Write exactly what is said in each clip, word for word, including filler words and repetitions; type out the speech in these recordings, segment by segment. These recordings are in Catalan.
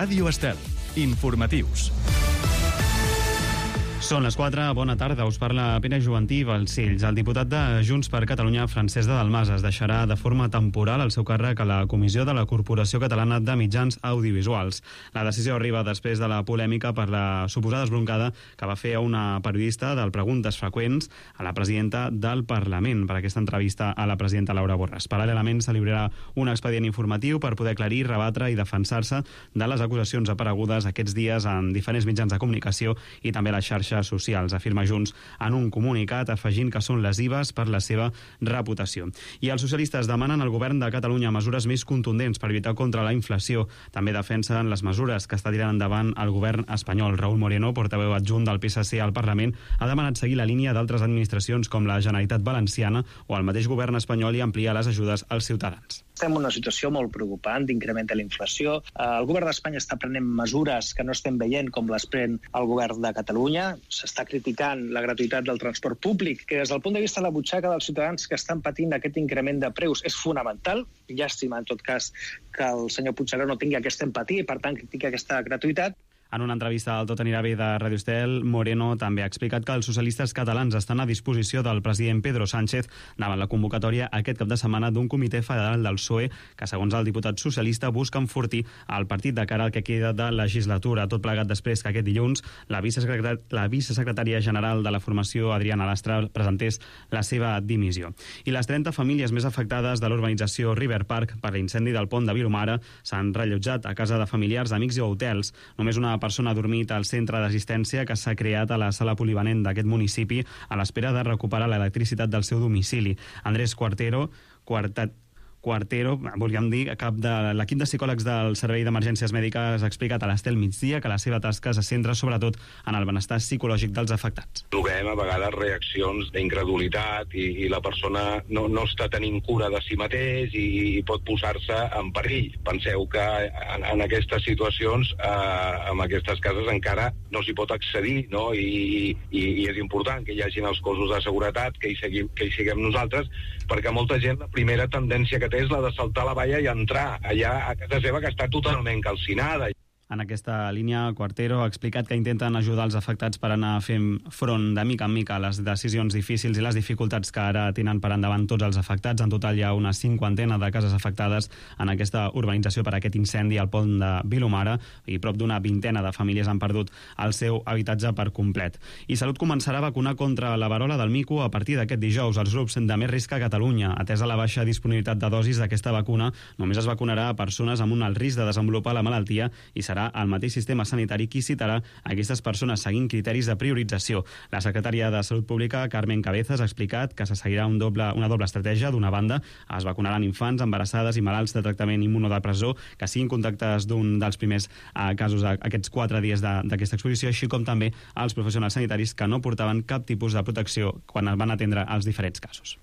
Ràdio Estel. Informatius. Són les quatre, bona tarda, us parla Pere Jovantí Balcells. El diputat de Junts per Catalunya, Francesc de Dalmases, deixarà de forma temporal el seu càrrec a la Comissió de la Corporació Catalana de Mitjans Audiovisuals. La decisió arriba després de la polèmica per la suposada esbroncada que va fer a una periodista del Preguntes Freqüents a la presidenta del Parlament per aquesta entrevista a la presidenta Laura Borràs. Paral·lelament s'elibrarà un expedient informatiu per poder aclarir, rebatre i defensar-se de les acusacions aparegudes aquests dies en diferents mitjans de comunicació i també a les xarxes socials, afirma Junts en un comunicat, afegint que són lesives per la seva reputació. I els socialistes demanen al govern de Catalunya mesures més contundents per lluitar contra la inflació. També defensen les mesures que està tirant endavant el govern espanyol. Raúl Moreno, portaveu adjunt del P S C al Parlament, ha demanat seguir la línia d'altres administracions com la Generalitat Valenciana o el mateix govern espanyol i ampliar les ajudes als ciutadans. Estem en una situació molt preocupant d'increment de la inflació. El govern d'Espanya està prenent mesures que no estem veient com les pren el govern de Catalunya. S'està criticant la gratuïtat del transport públic, que des del punt de vista de la butxaca dels ciutadans que estan patint aquest increment de preus és fonamental. Llàstima, en tot cas, que el senyor Puigneró no tingui aquesta empatia i, per tant, critica aquesta gratuïtat. En una entrevista al Tot anirà bé de Ràdio Estel, Moreno també ha explicat que els socialistes catalans estan a disposició del president Pedro Sánchez davant la convocatòria aquest cap de setmana d'un comitè federal del P S O E que, segons el diputat socialista, busca enfortir el partit de cara al que queda de legislatura. Tot plegat després que aquest dilluns la vicesecretària, la vicesecretària general de la formació, Adriana Lastra, presentés la seva dimissió. I les trenta famílies més afectades de l'urbanització River Park per l'incendi del pont de Vilomara s'han rellotjat a casa de familiars, amics i hotels. Només una persona ha dormit al centre d'assistència que s'ha creat a la sala polivalent d'aquest municipi a l'espera de recuperar l'electricitat del seu domicili. Andrés Cuartero, quartet, Cuartero, volíem dir, cap de l'equip de psicòlegs del Servei d'Emergències Mèdiques ha explicat a l'Estel Migdia que la seva tasca se centra sobretot en el benestar psicològic dels afectats. Trobem a vegades reaccions d'incredulitat i, i la persona no, no està tenint cura de si mateix i, i pot posar-se en perill. Penseu que en, en aquestes situacions, eh, en aquestes cases encara no s'hi pot accedir, no? I, i, i és important que hi hagin els cossos de seguretat, que hi, seguim, que hi siguem nosaltres, perquè molta gent la primera tendència que és la de saltar la valla i entrar allà a casa seva, que està totalment calcinada. En aquesta línia, Cuartero ha explicat que intenten ajudar els afectats per anar fent front de mica en mica a les decisions difícils i les dificultats que ara tenen per endavant tots els afectats. En total hi ha una cinquantena de cases afectades en aquesta urbanització per aquest incendi al pont de Vilomara i prop d'una vintena de famílies han perdut el seu habitatge per complet. I Salut començarà a vacunar contra la verola del mico a partir d'aquest dijous als grups de més risc a Catalunya. Atesa la baixa disponibilitat de dosis d'aquesta vacuna, només es vacunarà a persones amb un alt risc de desenvolupar la malaltia i serà el mateix sistema sanitari qui citarà aquestes persones seguint criteris de priorització. La secretària de Salut Pública, Carmen Cabezas, ha explicat que se seguirà un doble, una doble estratègia. D'una banda, es vacunaran infants, embarassades i malalts de tractament immunodepressor que siguin contactes d'un dels primers eh, casos aquests quatre dies d'aquesta exposició, així com també els professionals sanitaris que no portaven cap tipus de protecció quan es van atendre els diferents casos.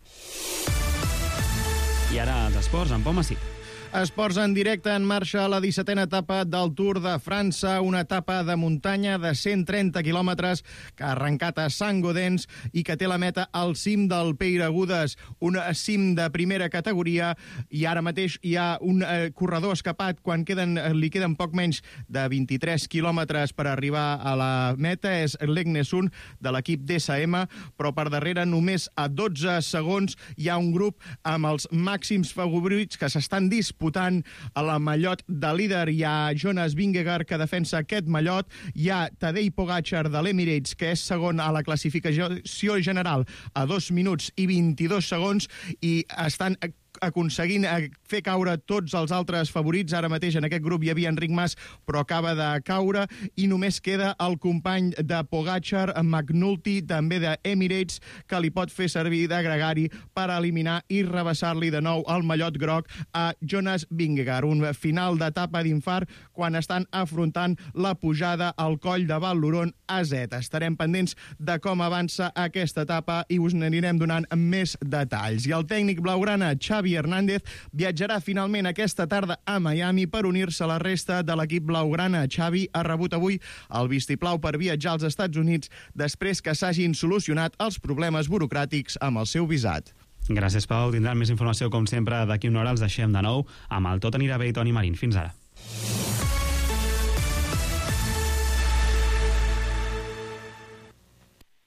I ara els esports, en Pau Massip. Esports en directe, en marxa la dissetena etapa del Tour de França, una etapa de muntanya de cent trenta quilòmetres que ha arrencat a Saint-Gaudens i que té la meta al cim del Peiragudes, un cim de primera categoria, i ara mateix hi ha un eh, corredor escapat quan queden, li queden poc menys de vint-i-tres quilòmetres per arribar a la meta, és l'Egnesun de l'equip D S M, però per darrere només a dotze segons hi ha un grup amb els màxims favorits que s'estan disputant a la mallot de líder. Hi ha Jonas Vingegaard, que defensa aquest mallot. Hi ha Tadej Pogačar de l'Emirates, que és segon a la classificació general a dos minuts i vint-i-dos segons, i estan aconseguint fer caure tots els altres favorits. Ara mateix en aquest grup hi havia Enric Mas, però acaba de caure, i només queda el company de Pogačar, McNulty, també d'Emirates, que li pot fer servir de gregari per eliminar i rebassar-li de nou el mallot groc a Jonas Vingegaard. Un final d'etapa d'infart quan estan afrontant la pujada al coll de Val Loron a Z. Estarem pendents de com avança aquesta etapa i us n'anirem donant més detalls. I el tècnic blaugrana, Xavi Hernández, viatjarà finalment aquesta tarda a Miami per unir-se a la resta de l'equip blaugrana. Xavi ha rebut avui el vistiplau per viatjar als Estats Units després que s'hagin solucionat els problemes burocràtics amb el seu visat. Gràcies, Pau. Tindran més informació, com sempre, d'aquí una hora. Els deixem de nou amb el Tot anirà bé i Toni Marín. Fins ara.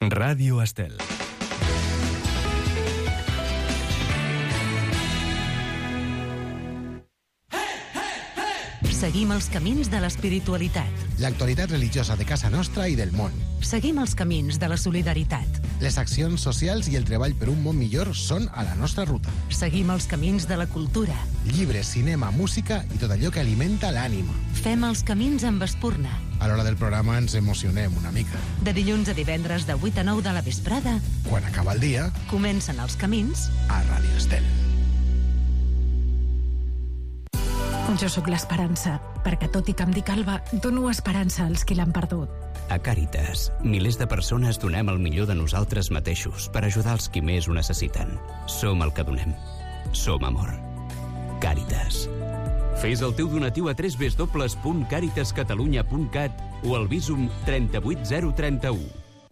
Ràdio Estel. Seguim els camins de l'espiritualitat. L'actualitat religiosa de casa nostra i del món. Seguim els camins de la solidaritat. Les accions socials i el treball per un món millor són a la nostra ruta. Seguim els camins de la cultura. Llibres, cinema, música i tot allò que alimenta l'ànima. Fem els camins amb espurna. A l'hora del programa ens emocionem una mica. De dilluns a divendres de vuit a nou de la vesprada, Quan acaba el dia, comencen els camins a Ràdio Estel. Jo sóc l'Esperança, perquè tot i que em dic Alba, dono esperança als qui l'han perdut. A Càritas, milers de persones donem el millor de nosaltres mateixos per ajudar els qui més ho necessiten. Som el que donem. Som amor. Càritas. Fes el teu donatiu a w w w punt càritas catalunya punt cat o al Bizum trenta-vuit zero trenta-u.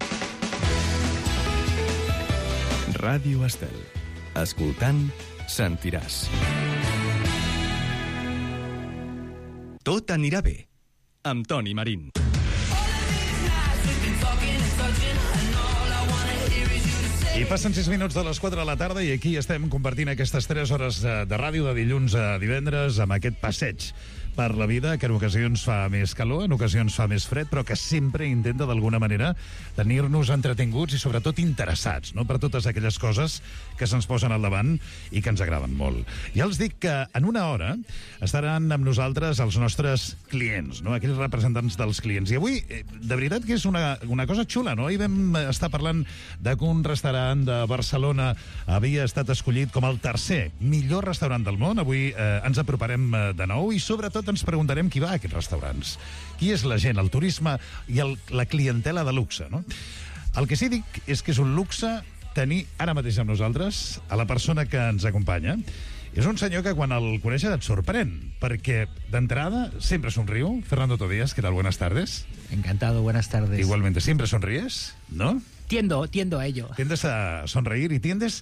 Ràdio Estel. Escoltant, sentiràs. Tot anirà bé, amb Toni Marín. I passen sis minuts de les quatre de la tarda i aquí estem compartint aquestes tres hores de, de ràdio de dilluns a divendres amb aquest passeig per la vida, que en ocasions fa més calor, en ocasions fa més fred, però que sempre intenta d'alguna manera tenir-nos entretinguts i sobretot interessats, no?, per totes aquelles coses que se'ns posen al davant i que ens agraden molt. Ja els dic que en una hora estaran amb nosaltres els nostres clients, no?, aquells representants dels clients. I avui, de veritat que és una, una cosa xula, no? Ahir vam estar parlant de que un restaurant de Barcelona havia estat escollit com el tercer millor restaurant del món. Avui eh, ens aproparem eh, de nou i sobretot ens preguntarem qui va a aquests restaurants. Qui és la gent, el turisme i el, la clientela de luxe, no? El que sí dic és que és un luxe tenir ara mateix amb nosaltres a la persona que ens acompanya. És un senyor que quan el coneixes et sorprèn, perquè d'entrada sempre somriu. Fernando Tobías, ¿qué tal? Buenas tardes. Encantado, buenas tardes. Igualmente, siempre sonríes, ¿no? Tiendo, tiendo a ello. Tiendes a sonreír y tiendes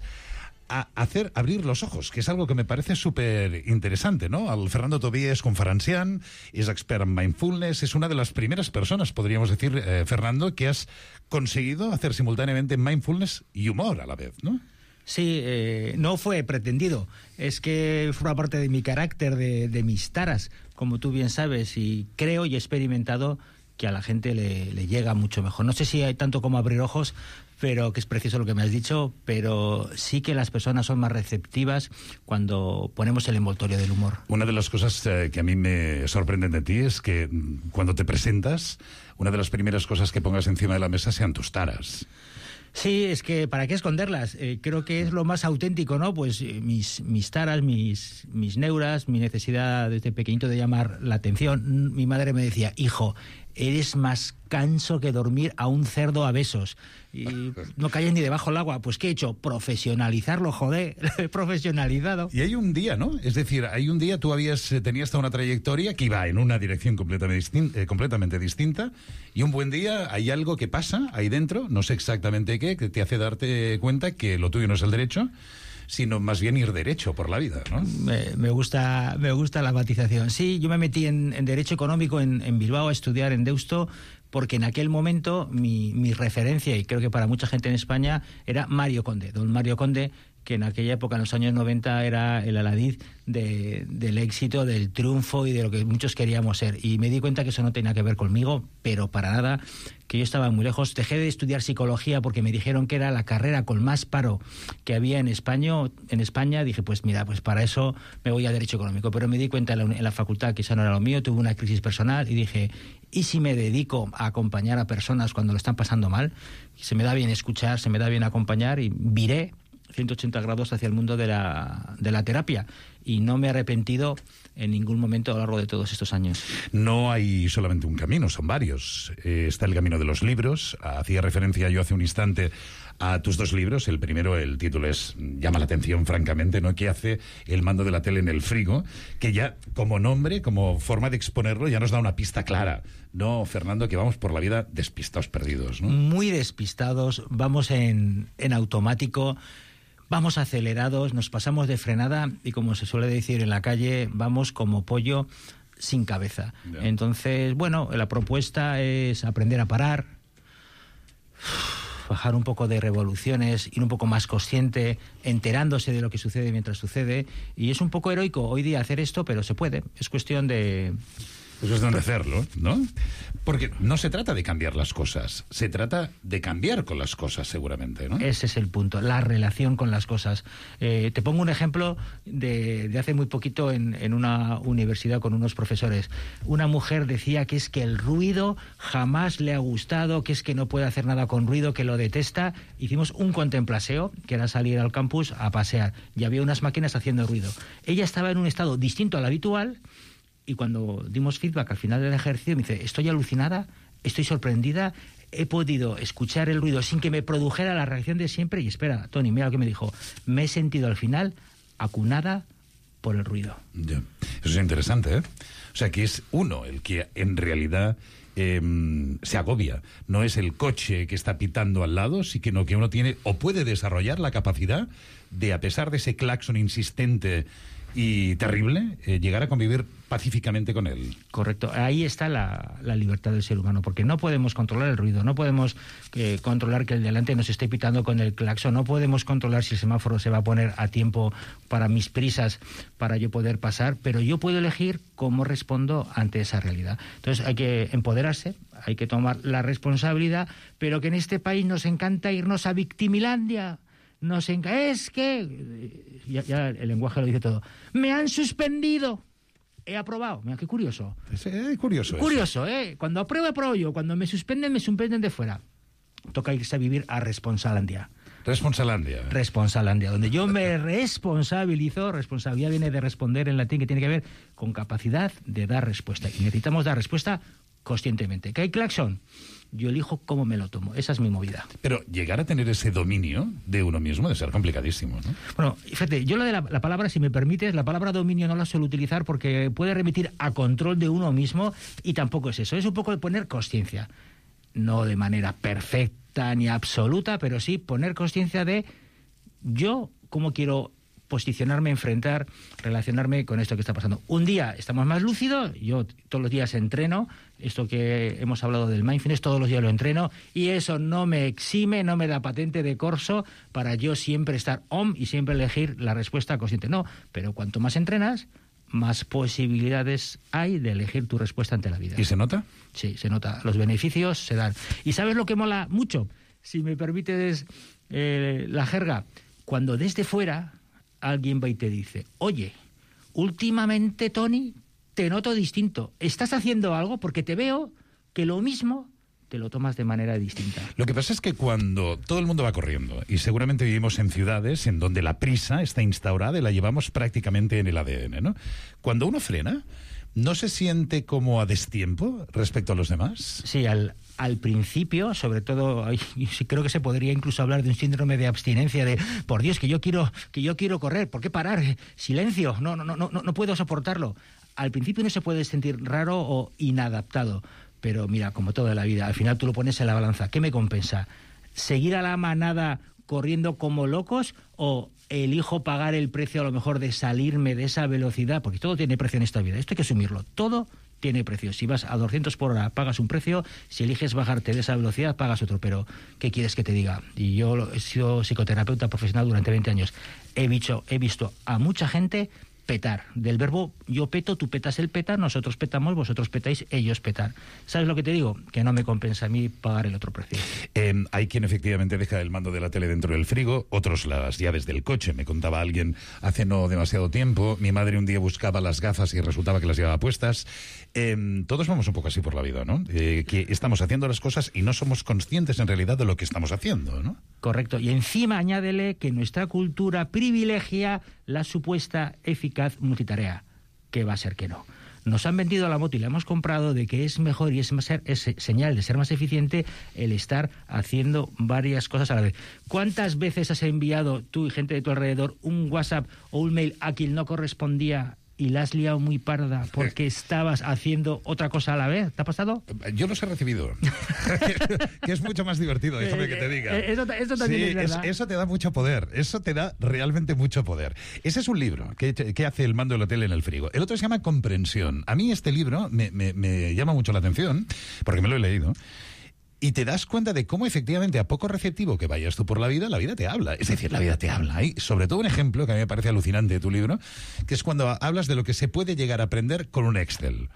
a hacer abrir los ojos, que es algo que me parece súper interesante, ¿no? El Fernando Tobías es conferenciant, es expert en mindfulness, es una de las primeras personas, podríamos decir, eh, Fernando, que has conseguido hacer simultáneamente mindfulness y humor a la vez, ¿no? Sí, eh, no fue pretendido. Es que forma parte de mi carácter, de, de mis taras, como tú bien sabes, y creo y he experimentado que a la gente le, le llega mucho mejor. No sé si hay tanto como abrir ojos, pero que es preciso lo que me has dicho, pero sí que las personas son más receptivas cuando ponemos el envoltorio del humor. Una de las cosas eh, que a mí me sorprenden de ti es que cuando te presentas, una de las primeras cosas que pongas encima de la mesa sean tus taras. Sí, es que ¿para qué esconderlas? Eh, creo que es lo más auténtico, ¿no? Pues eh, mis, mis taras, mis, mis neuras, mi necesidad desde pequeñito de llamar la atención. Mi madre me decía, hijo, eres más canso que dormir a un cerdo a besos. Y no calles ni debajo del agua. Pues ¿qué he hecho? Profesionalizarlo, joder. Lo he profesionalizado. Y hay un día, ¿no? Es decir, hay un día tú habías tenías toda una trayectoria que iba en una dirección completamente distinta, eh, completamente distinta, y un buen día hay algo que pasa ahí dentro, no sé exactamente qué, que te hace darte cuenta que lo tuyo no es el derecho, sino más bien ir derecho por la vida, ¿no? Me, me gusta me gusta la matización. Sí, yo me metí en, en Derecho Económico en, en Bilbao a estudiar en Deusto, porque en aquel momento mi, mi referencia, y creo que para mucha gente en España, era Mario Conde, don Mario Conde, que en aquella época, en los años noventa, era el aladiz de, del éxito, del triunfo y de lo que muchos queríamos ser. Y me di cuenta que eso no tenía que ver conmigo, pero para nada, que yo estaba muy lejos. Dejé de estudiar psicología porque me dijeron que era la carrera con más paro que había en España. En España dije, pues mira, pues para eso me voy a Derecho Económico. Pero me di cuenta en la, en la facultad que eso no era lo mío, tuve una crisis personal y dije, ¿y si me dedico a acompañar a personas cuando lo están pasando mal? Se me da bien escuchar, se me da bien acompañar, y viré ciento ochenta grados hacia el mundo de la, de la terapia, y no me he arrepentido en ningún momento a lo largo de todos estos años. No hay solamente un camino, son varios. Eh, está el camino de los libros. Hacía referencia yo hace un instante a tus dos libros. El primero, el título es, llama la atención francamente, ¿no?, que hace el mando de la tele en el frigo, que ya como nombre, como forma de exponerlo, ya nos da una pista clara. No, Fernando, que vamos por la vida despistados, perdidos, ¿no? Muy despistados, vamos en, en automático, vamos acelerados, nos pasamos de frenada y, como se suele decir en la calle, vamos como pollo sin cabeza. Yeah. Entonces, bueno, la propuesta es aprender a parar, bajar un poco de revoluciones, ir un poco más consciente, enterándose de lo que sucede mientras sucede. Y es un poco heroico hoy día hacer esto, pero se puede. Es cuestión de... Es cuestión de hacerlo, ¿no? Porque no se trata de cambiar las cosas, se trata de cambiar con las cosas, seguramente, ¿no? Ese es el punto, la relación con las cosas. Eh, te pongo un ejemplo de, de hace muy poquito en, en una universidad con unos profesores. Una mujer decía que es que el ruido jamás le ha gustado, que es que no puede hacer nada con ruido, que lo detesta. Hicimos un contemplaseo, que era salir al campus a pasear, y había unas máquinas haciendo ruido. Ella estaba en un estado distinto al habitual. Y cuando dimos feedback al final del ejercicio, me dice, estoy alucinada, estoy sorprendida, he podido escuchar el ruido sin que me produjera la reacción de siempre. Y espera, Tony, mira lo que me dijo, me he sentido al final acunada por el ruido. Ya. Eso es interesante, ¿eh? O sea, que es uno el que en realidad eh, se agobia. No es el coche que está pitando al lado, sino que uno tiene o puede desarrollar la capacidad de, a pesar de ese claxon insistente y terrible, eh, llegar a convivir pacíficamente con él. Correcto. Ahí está la, la libertad del ser humano, porque no podemos controlar el ruido, no podemos eh, controlar que el de delante nos esté pitando con el claxon, no podemos controlar si el semáforo se va a poner a tiempo para mis prisas, para yo poder pasar, pero yo puedo elegir cómo respondo ante esa realidad. Entonces hay que empoderarse, hay que tomar la responsabilidad, pero que en este país nos encanta irnos a Victimilandia. Nos enca... Es que... Ya, ya el lenguaje lo dice todo. Me han suspendido. He aprobado. Mira, qué curioso. Es eh, curioso. Curioso, eso. ¿eh? Cuando apruebo, apruebo yo. Cuando me suspenden, me suspenden de fuera. Toca irse a vivir a Responsalandia. Responsalandia. Responsalandia, donde yo me responsabilizo. Responsabilidad viene de responder en latín, que tiene que ver con capacidad de dar respuesta. Y necesitamos dar respuesta conscientemente. ¿Que hay claxon? Yo elijo cómo me lo tomo. Esa es mi movida. Pero llegar a tener ese dominio de uno mismo debe ser complicadísimo, ¿no? Bueno, fíjate, yo lo de la, la palabra, si me permites, la palabra dominio no la suelo utilizar porque puede remitir a control de uno mismo y tampoco es eso. Es un poco de poner consciencia. No de manera perfecta ni absoluta, pero sí poner consciencia de yo cómo quiero posicionarme, enfrentar, relacionarme con esto que está pasando. Un día estamos más lúcidos, yo todos los días entreno, esto que hemos hablado del mindfulness, todos los días lo entreno, y eso no me exime, no me da patente de corso para yo siempre estar on y siempre elegir la respuesta consciente. No, pero cuanto más entrenas, más posibilidades hay de elegir tu respuesta ante la vida. ¿Y se nota? Sí, se nota. Los beneficios se dan. ¿Y sabes lo que mola mucho? Si me permites eh, la jerga, cuando desde fuera alguien va y te dice, oye, últimamente, Tony, te noto distinto. ¿Estás haciendo algo? Porque te veo que lo mismo te lo tomas de manera distinta. Lo que pasa es que cuando todo el mundo va corriendo, y seguramente vivimos en ciudades en donde la prisa está instaurada y la llevamos prácticamente en el A D N, ¿no? Cuando uno frena, ¿no se siente como a destiempo respecto a los demás? Sí, al... Al principio, sobre todo, sí creo que se podría incluso hablar de un síndrome de abstinencia, de por Dios, que yo quiero, que yo quiero correr, ¿por qué parar? Silencio, no, no, no, no, no puedo soportarlo. Al principio no se puede sentir raro o inadaptado, pero mira, como toda la vida, al final tú lo pones en la balanza. ¿Qué me compensa? ¿Seguir a la manada corriendo como locos o elijo pagar el precio a lo mejor de salirme de esa velocidad? Porque todo tiene precio en esta vida, esto hay que asumirlo, todo tiene precio. Si vas a doscientos por hora, pagas un precio. Si eliges bajarte de esa velocidad, pagas otro. Pero, ¿qué quieres que te diga? Y yo he sido psicoterapeuta profesional durante veinte años. He visto, he visto a mucha gente petar. Del verbo yo peto, tú petas, él peta, nosotros petamos, vosotros petáis, ellos petar. ¿Sabes lo que te digo? Que no me compensa a mí pagar el otro precio. Eh, hay quien efectivamente deja el mando de la tele dentro del frigo, otros las llaves del coche. Me contaba alguien hace no demasiado tiempo, mi madre un día buscaba las gafas y resultaba que las llevaba puestas. Eh, todos vamos un poco así por la vida, ¿no? Eh, que estamos haciendo las cosas y no somos conscientes en realidad de lo que estamos haciendo, ¿no? Correcto. Y encima añádele que nuestra cultura privilegia la supuesta eficaz multitarea, que va a ser que no. Nos han vendido la moto y la hemos comprado de que es mejor y es, más, es señal de ser más eficiente el estar haciendo varias cosas a la vez. ¿Cuántas veces has enviado tú y gente de tu alrededor un WhatsApp o un mail a quien no correspondía y la has liado muy parda porque estabas haciendo otra cosa a la vez? ¿Te ha pasado? Yo los he recibido. Que es mucho más divertido, déjame que te diga. Eso, eso también sí, es verdad. Es, eso te da mucho poder. Eso te da realmente mucho poder. Ese es un libro que, que hace el mando del hotel en el frigo. El otro se llama Comprensión. A mí este libro me, me, me llama mucho la atención, porque me lo he leído. y te das cuenta de cómo efectivamente a poco receptivo que vayas tú por la vida, la vida te habla. Es decir, la vida te habla. Y sobre todo un ejemplo que a mí me parece alucinante de tu libro, que es cuando hablas de lo que se puede llegar a aprender con un Excel.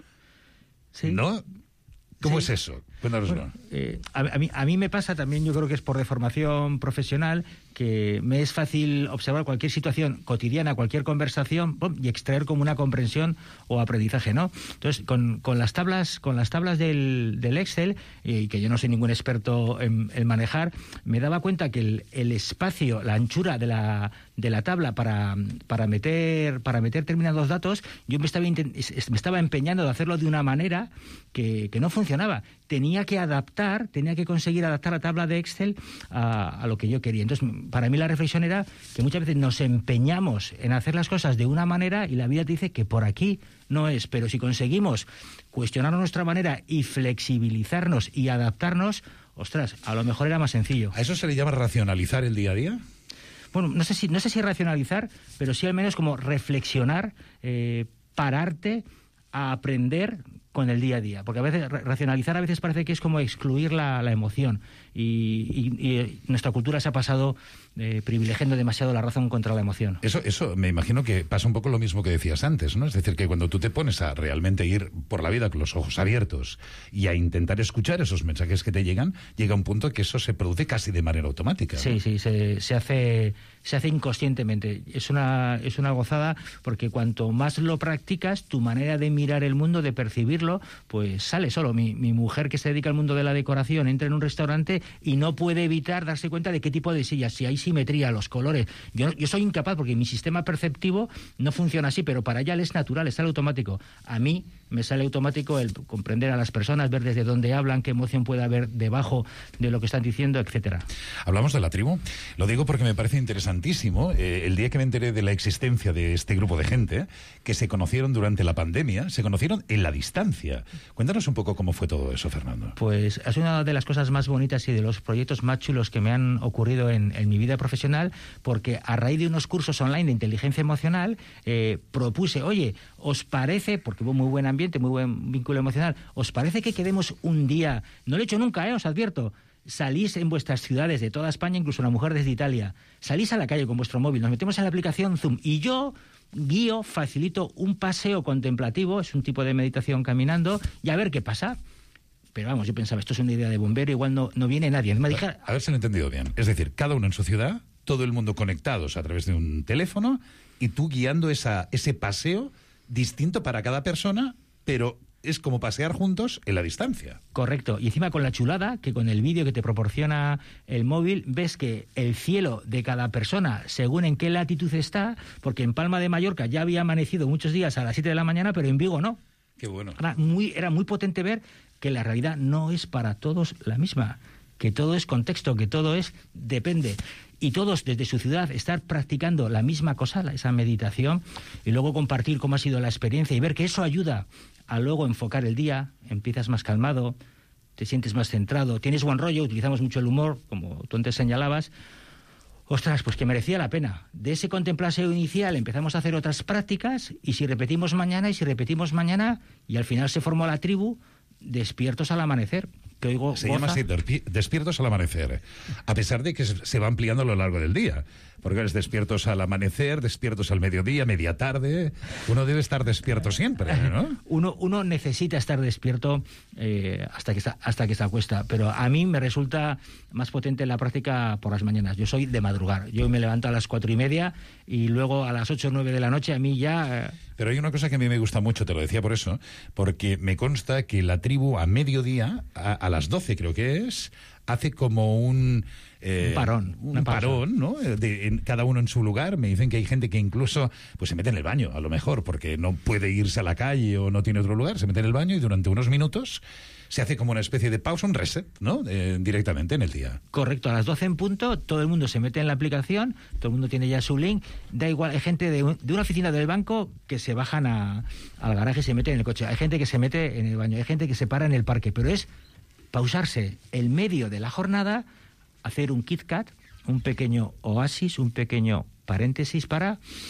Sí. ¿No? ¿Cómo Sí. es eso? Cuéntanoslo. Bueno, eh, a, a, mí, a mí me pasa también, yo creo que es por deformación profesional, que me es fácil observar cualquier situación cotidiana, cualquier conversación, ¡pum!, y extraer como una comprensión o aprendizaje, ¿no? Entonces, con, con las tablas con las tablas del, del Excel, y eh, que yo no soy ningún experto en, en manejar, me daba cuenta que el, el espacio, la anchura de la, de la tabla para, para, meter, para meter determinados datos, yo me estaba, intent- me estaba empeñando de hacerlo de una manera que, que no funcionaba. Tenía que adaptar, tenía que conseguir adaptar la tabla de Excel a, a lo que yo quería. Entonces, para mí la reflexión era que muchas veces nos empeñamos en hacer las cosas de una manera y la vida te dice que por aquí no es. Pero si conseguimos cuestionar nuestra manera y flexibilizarnos y adaptarnos, ostras, a lo mejor era más sencillo. ¿A eso se le llama racionalizar el día a día? Bueno, no sé si, no sé si racionalizar, pero sí al menos como reflexionar, eh, pararte a aprender con el día a día, porque a veces racionalizar a veces parece que es como excluir la, la emoción y, y, y nuestra cultura se ha pasado eh, privilegiando demasiado la razón contra la emoción. Eso, eso me imagino que pasa un poco lo mismo que decías antes, ¿no? Es decir, que cuando tú te pones a realmente ir por la vida con los ojos abiertos y a intentar escuchar esos mensajes que te llegan, llega un punto que eso se produce casi de manera automática, ¿no? Sí, sí, se, se hace se hace inconscientemente. Es una es una gozada porque cuanto más lo practicas, tu manera de mirar el mundo, de percibirlo, pues sale solo. Mi, mi mujer, que se dedica al mundo de la decoración, entra en un restaurante y no puede evitar darse cuenta de qué tipo de sillas, si hay simetría, los colores. Yo, yo soy incapaz porque mi sistema perceptivo no funciona así, pero para ella es natural, es automático. A mí me sale automático el comprender a las personas, ver desde dónde hablan, qué emoción puede haber debajo de lo que están diciendo, etcétera. Hablamos de la tribu. Lo digo porque me parece interesantísimo. Eh, el día que me enteré de la existencia de este grupo de gente que se conocieron durante la pandemia, se conocieron en la distancia. Cuéntanos un poco cómo fue todo eso, Fernando. Pues es una de las cosas más bonitas y de los proyectos más chulos que me han ocurrido en, en mi vida profesional, porque a raíz de unos cursos online de inteligencia emocional eh, propuse, oye, ¿os parece, porque hubo muy buen ambiente, muy buen vínculo emocional, ¿os parece que quedemos un día, no lo he hecho nunca, eh, os advierto, salís en vuestras ciudades de toda España, incluso una mujer desde Italia, salís a la calle con vuestro móvil, nos metemos en la aplicación Zoom y yo guío, facilito un paseo contemplativo, es un tipo de meditación caminando, y a ver qué pasa? Pero vamos, yo pensaba, esto es una idea de bombero, igual no, no viene nadie. Me dije, a ver si lo he entendido bien. Es decir, cada uno en su ciudad, todo el mundo conectados a través de un teléfono y tú guiando esa, ese paseo distinto para cada persona, pero es como pasear juntos en la distancia. Correcto. Y encima con la chulada, que con el vídeo que te proporciona el móvil, ves que el cielo de cada persona, según en qué latitud está, porque en Palma de Mallorca ya había amanecido muchos días a las siete de la mañana, pero en Vigo no. Qué bueno. Era muy, era muy potente ver que la realidad no es para todos la misma, que todo es contexto, que todo es depende. Y todos desde su ciudad estar practicando la misma cosa, esa meditación, y luego compartir cómo ha sido la experiencia y ver que eso ayuda a luego enfocar el día, empiezas más calmado, te sientes más centrado, tienes buen rollo, utilizamos mucho el humor, como tú antes señalabas. Ostras, pues que merecía la pena. De ese contemplación inicial empezamos a hacer otras prácticas, y si repetimos mañana, y si repetimos mañana, y al final se formó la tribu Despiertos al Amanecer. Que oigo, se goza. llama así, Despiertos al Amanecer, a pesar de que se va ampliando a lo largo del día, porque es despiertos al amanecer, despiertos al mediodía, media tarde. Uno debe estar despierto siempre, ¿no? Uno, uno necesita estar despierto eh, hasta que está, hasta que se acuesta, pero a mí me resulta más potente la práctica por las mañanas. Yo soy de madrugar, yo me levanto a las cuatro y media y luego a las ocho o nueve de la noche a mí ya... Eh... Pero hay una cosa que a mí me gusta mucho, te lo decía por eso, porque me consta que la tribu a mediodía, a, a las doce creo que es, hace como un... Eh, un parón. Un parón, ¿no? De, en, cada uno en su lugar. Me dicen que hay gente que incluso pues se mete en el baño, a lo mejor, porque no puede irse a la calle o no tiene otro lugar, se mete en el baño y durante unos minutos se hace como una especie de pausa, un reset, ¿no? Eh, directamente en el día. Correcto, a las doce en punto, todo el mundo se mete en la aplicación, todo el mundo tiene ya su link, da igual, hay gente de, un, de una oficina del banco que se bajan a, al garaje y se meten en el coche, hay gente que se mete en el baño, hay gente que se para en el parque, pero es pausarse el medio de la jornada, hacer un Kit Kat, un pequeño oasis, un pequeño paréntesis para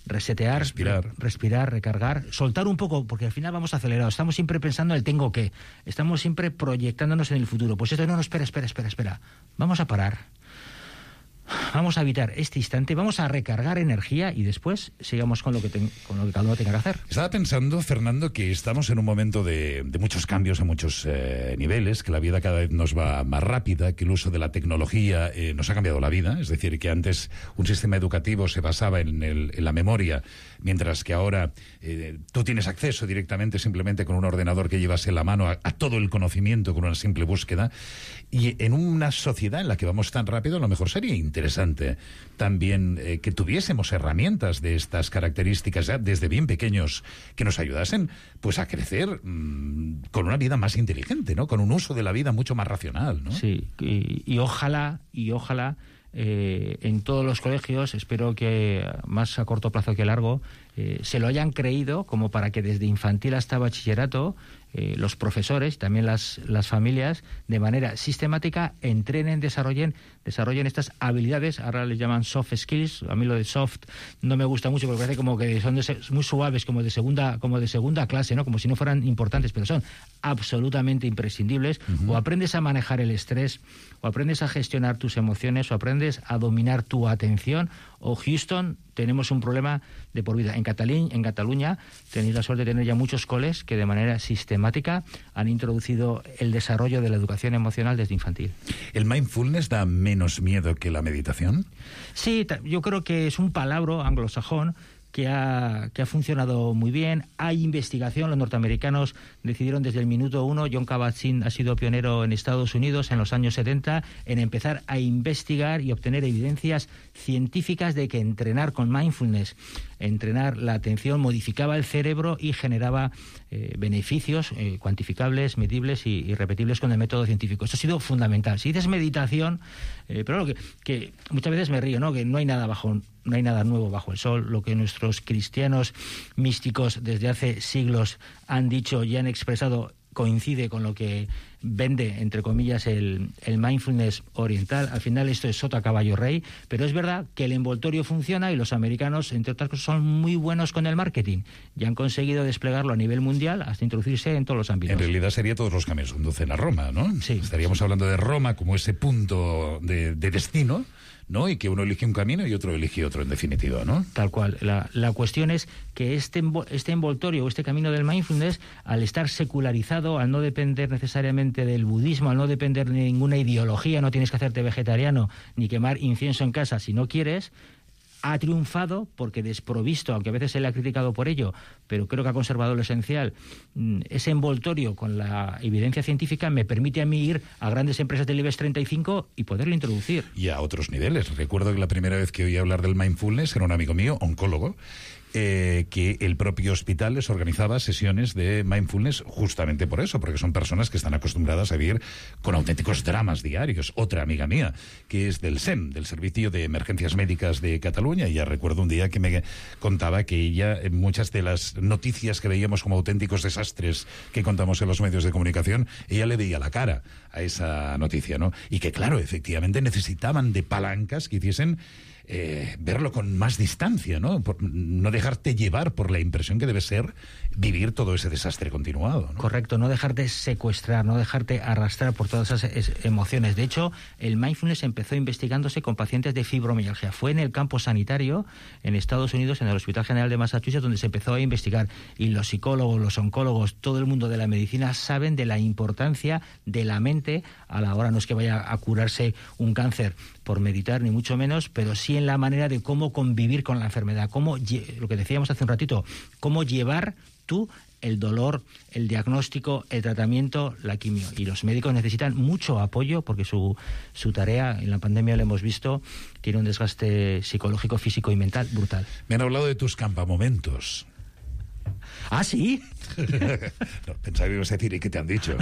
resetear, respirar. Re, respirar, recargar, soltar un poco, porque al final vamos acelerados, estamos siempre pensando en el tengo que, estamos siempre proyectándonos en el futuro. Pues esto no, no, espera, espera, espera, espera. Vamos a parar. Vamos a evitar este instante, vamos a recargar energía y después sigamos con lo que, ten, con lo que cada uno tenga que hacer. Estaba pensando, Fernando, que estamos en un momento de, de muchos cambios a muchos eh, niveles, que la vida cada vez nos va más rápida, que el uso de la tecnología eh, nos ha cambiado la vida. Es decir, que antes un sistema educativo se basaba en, el, en la memoria, mientras que ahora eh, tú tienes acceso directamente, simplemente con un ordenador que llevas en la mano, a, a todo el conocimiento con una simple búsqueda. Y en una sociedad en la que vamos tan rápido, a lo mejor sería interesante también eh, que tuviésemos herramientas de estas características ya desde bien pequeños que nos ayudasen pues a crecer mmm, con una vida más inteligente, ¿no? Con un uso de la vida mucho más racional, ¿no? Sí, y, y ojalá, y ojalá eh, en todos los colegios, espero que más a corto plazo que a largo, eh, se lo hayan creído como para que desde infantil hasta bachillerato Eh, los profesores, también las, las familias, de manera sistemática entrenen, desarrollen, desarrollen estas habilidades. Ahora les llaman soft skills. A mí lo de soft no me gusta mucho porque parece como que son de se, muy suaves, como de segunda, como de segunda clase, ¿no? Como si no fueran importantes, pero son absolutamente imprescindibles. Uh-huh. O aprendes a manejar el estrés, o aprendes a gestionar tus emociones, o aprendes a dominar tu atención, o Houston, tenemos un problema de por vida. En Cataluña, en Cataluña tenéis la suerte de tener ya muchos coles que de manera sistemática han introducido el desarrollo de la educación emocional desde infantil. ¿El mindfulness da menos miedo que la meditación? Sí, yo creo que es un palabra anglosajón que ha, que ha funcionado muy bien. Hay investigación, los norteamericanos decidieron desde el minuto uno, John Kabat-Zinn ha sido pionero en Estados Unidos en los años setenta, en empezar a investigar y obtener evidencias científicas de que entrenar con mindfulness, entrenar la atención, modificaba el cerebro y generaba eh, beneficios eh, cuantificables, medibles y, y repetibles con el método científico. Esto ha sido fundamental. Si dices meditación, eh, pero lo que, que muchas veces me río, ¿no? Que no hay nada bajo no hay nada nuevo bajo el sol. Lo que nuestros cristianos místicos desde hace siglos han dicho y han expresado coincide con lo que vende, entre comillas, el, el mindfulness oriental. Al final esto es sota, caballo, rey, pero es verdad que el envoltorio funciona y los americanos, entre otras cosas, son muy buenos con el marketing y han conseguido desplegarlo a nivel mundial hasta introducirse en todos los ámbitos. En realidad sería todos los caminos conducen a Roma, ¿no? Sí. Estaríamos hablando de Roma como ese punto de, de destino, ¿no? Y que uno elige un camino y otro elige otro, en definitiva, ¿no? Tal cual. La, la cuestión es que este, este envoltorio, este camino del mindfulness, al estar secularizado, al no depender necesariamente del budismo, al no depender de ninguna ideología, no tienes que hacerte vegetariano ni quemar incienso en casa si no quieres, ha triunfado porque desprovisto, aunque a veces se le ha criticado por ello, pero creo que ha conservado lo esencial. Ese envoltorio con la evidencia científica me permite a mí ir a grandes empresas del IBEX treinta y cinco y poderlo introducir. Y a otros niveles. Recuerdo que la primera vez que oí hablar del mindfulness era un amigo mío, oncólogo, Eh, que el propio hospital les organizaba sesiones de mindfulness justamente por eso, porque son personas que están acostumbradas a vivir con auténticos dramas diarios. Otra amiga mía, que es del S E M, del Servicio de Emergencias Médicas de Cataluña, y ya recuerdo un día que me contaba que ella, en muchas de las noticias que veíamos como auténticos desastres que contamos en los medios de comunicación, ella le veía la cara a esa noticia, ¿no? Y que, claro, efectivamente necesitaban de palancas que hiciesen Eh, verlo con más distancia, ¿no? Por, no dejarte llevar por la impresión que debe ser vivir todo ese desastre continuado, ¿no? Correcto, no dejarte secuestrar, no dejarte arrastrar por todas esas es, emociones. De hecho, el mindfulness empezó investigándose con pacientes de fibromialgia. Fue en el campo sanitario, en Estados Unidos, en el Hospital General de Massachusetts, donde se empezó a investigar. Y los psicólogos, los oncólogos, todo el mundo de la medicina saben de la importancia de la mente a la hora, no es que vaya a curarse un cáncer por meditar, ni mucho menos, pero sí en la manera de cómo convivir con la enfermedad, cómo, lo que decíamos hace un ratito, cómo llevar tú el dolor, el diagnóstico, el tratamiento, la quimio. Y los médicos necesitan mucho apoyo porque su, su tarea, en la pandemia lo hemos visto, tiene un desgaste psicológico, físico y mental brutal. Me han hablado de tus campamomentos. ¿Ah, sí? No, pensaba que ibas a decir, ¿y qué te han dicho?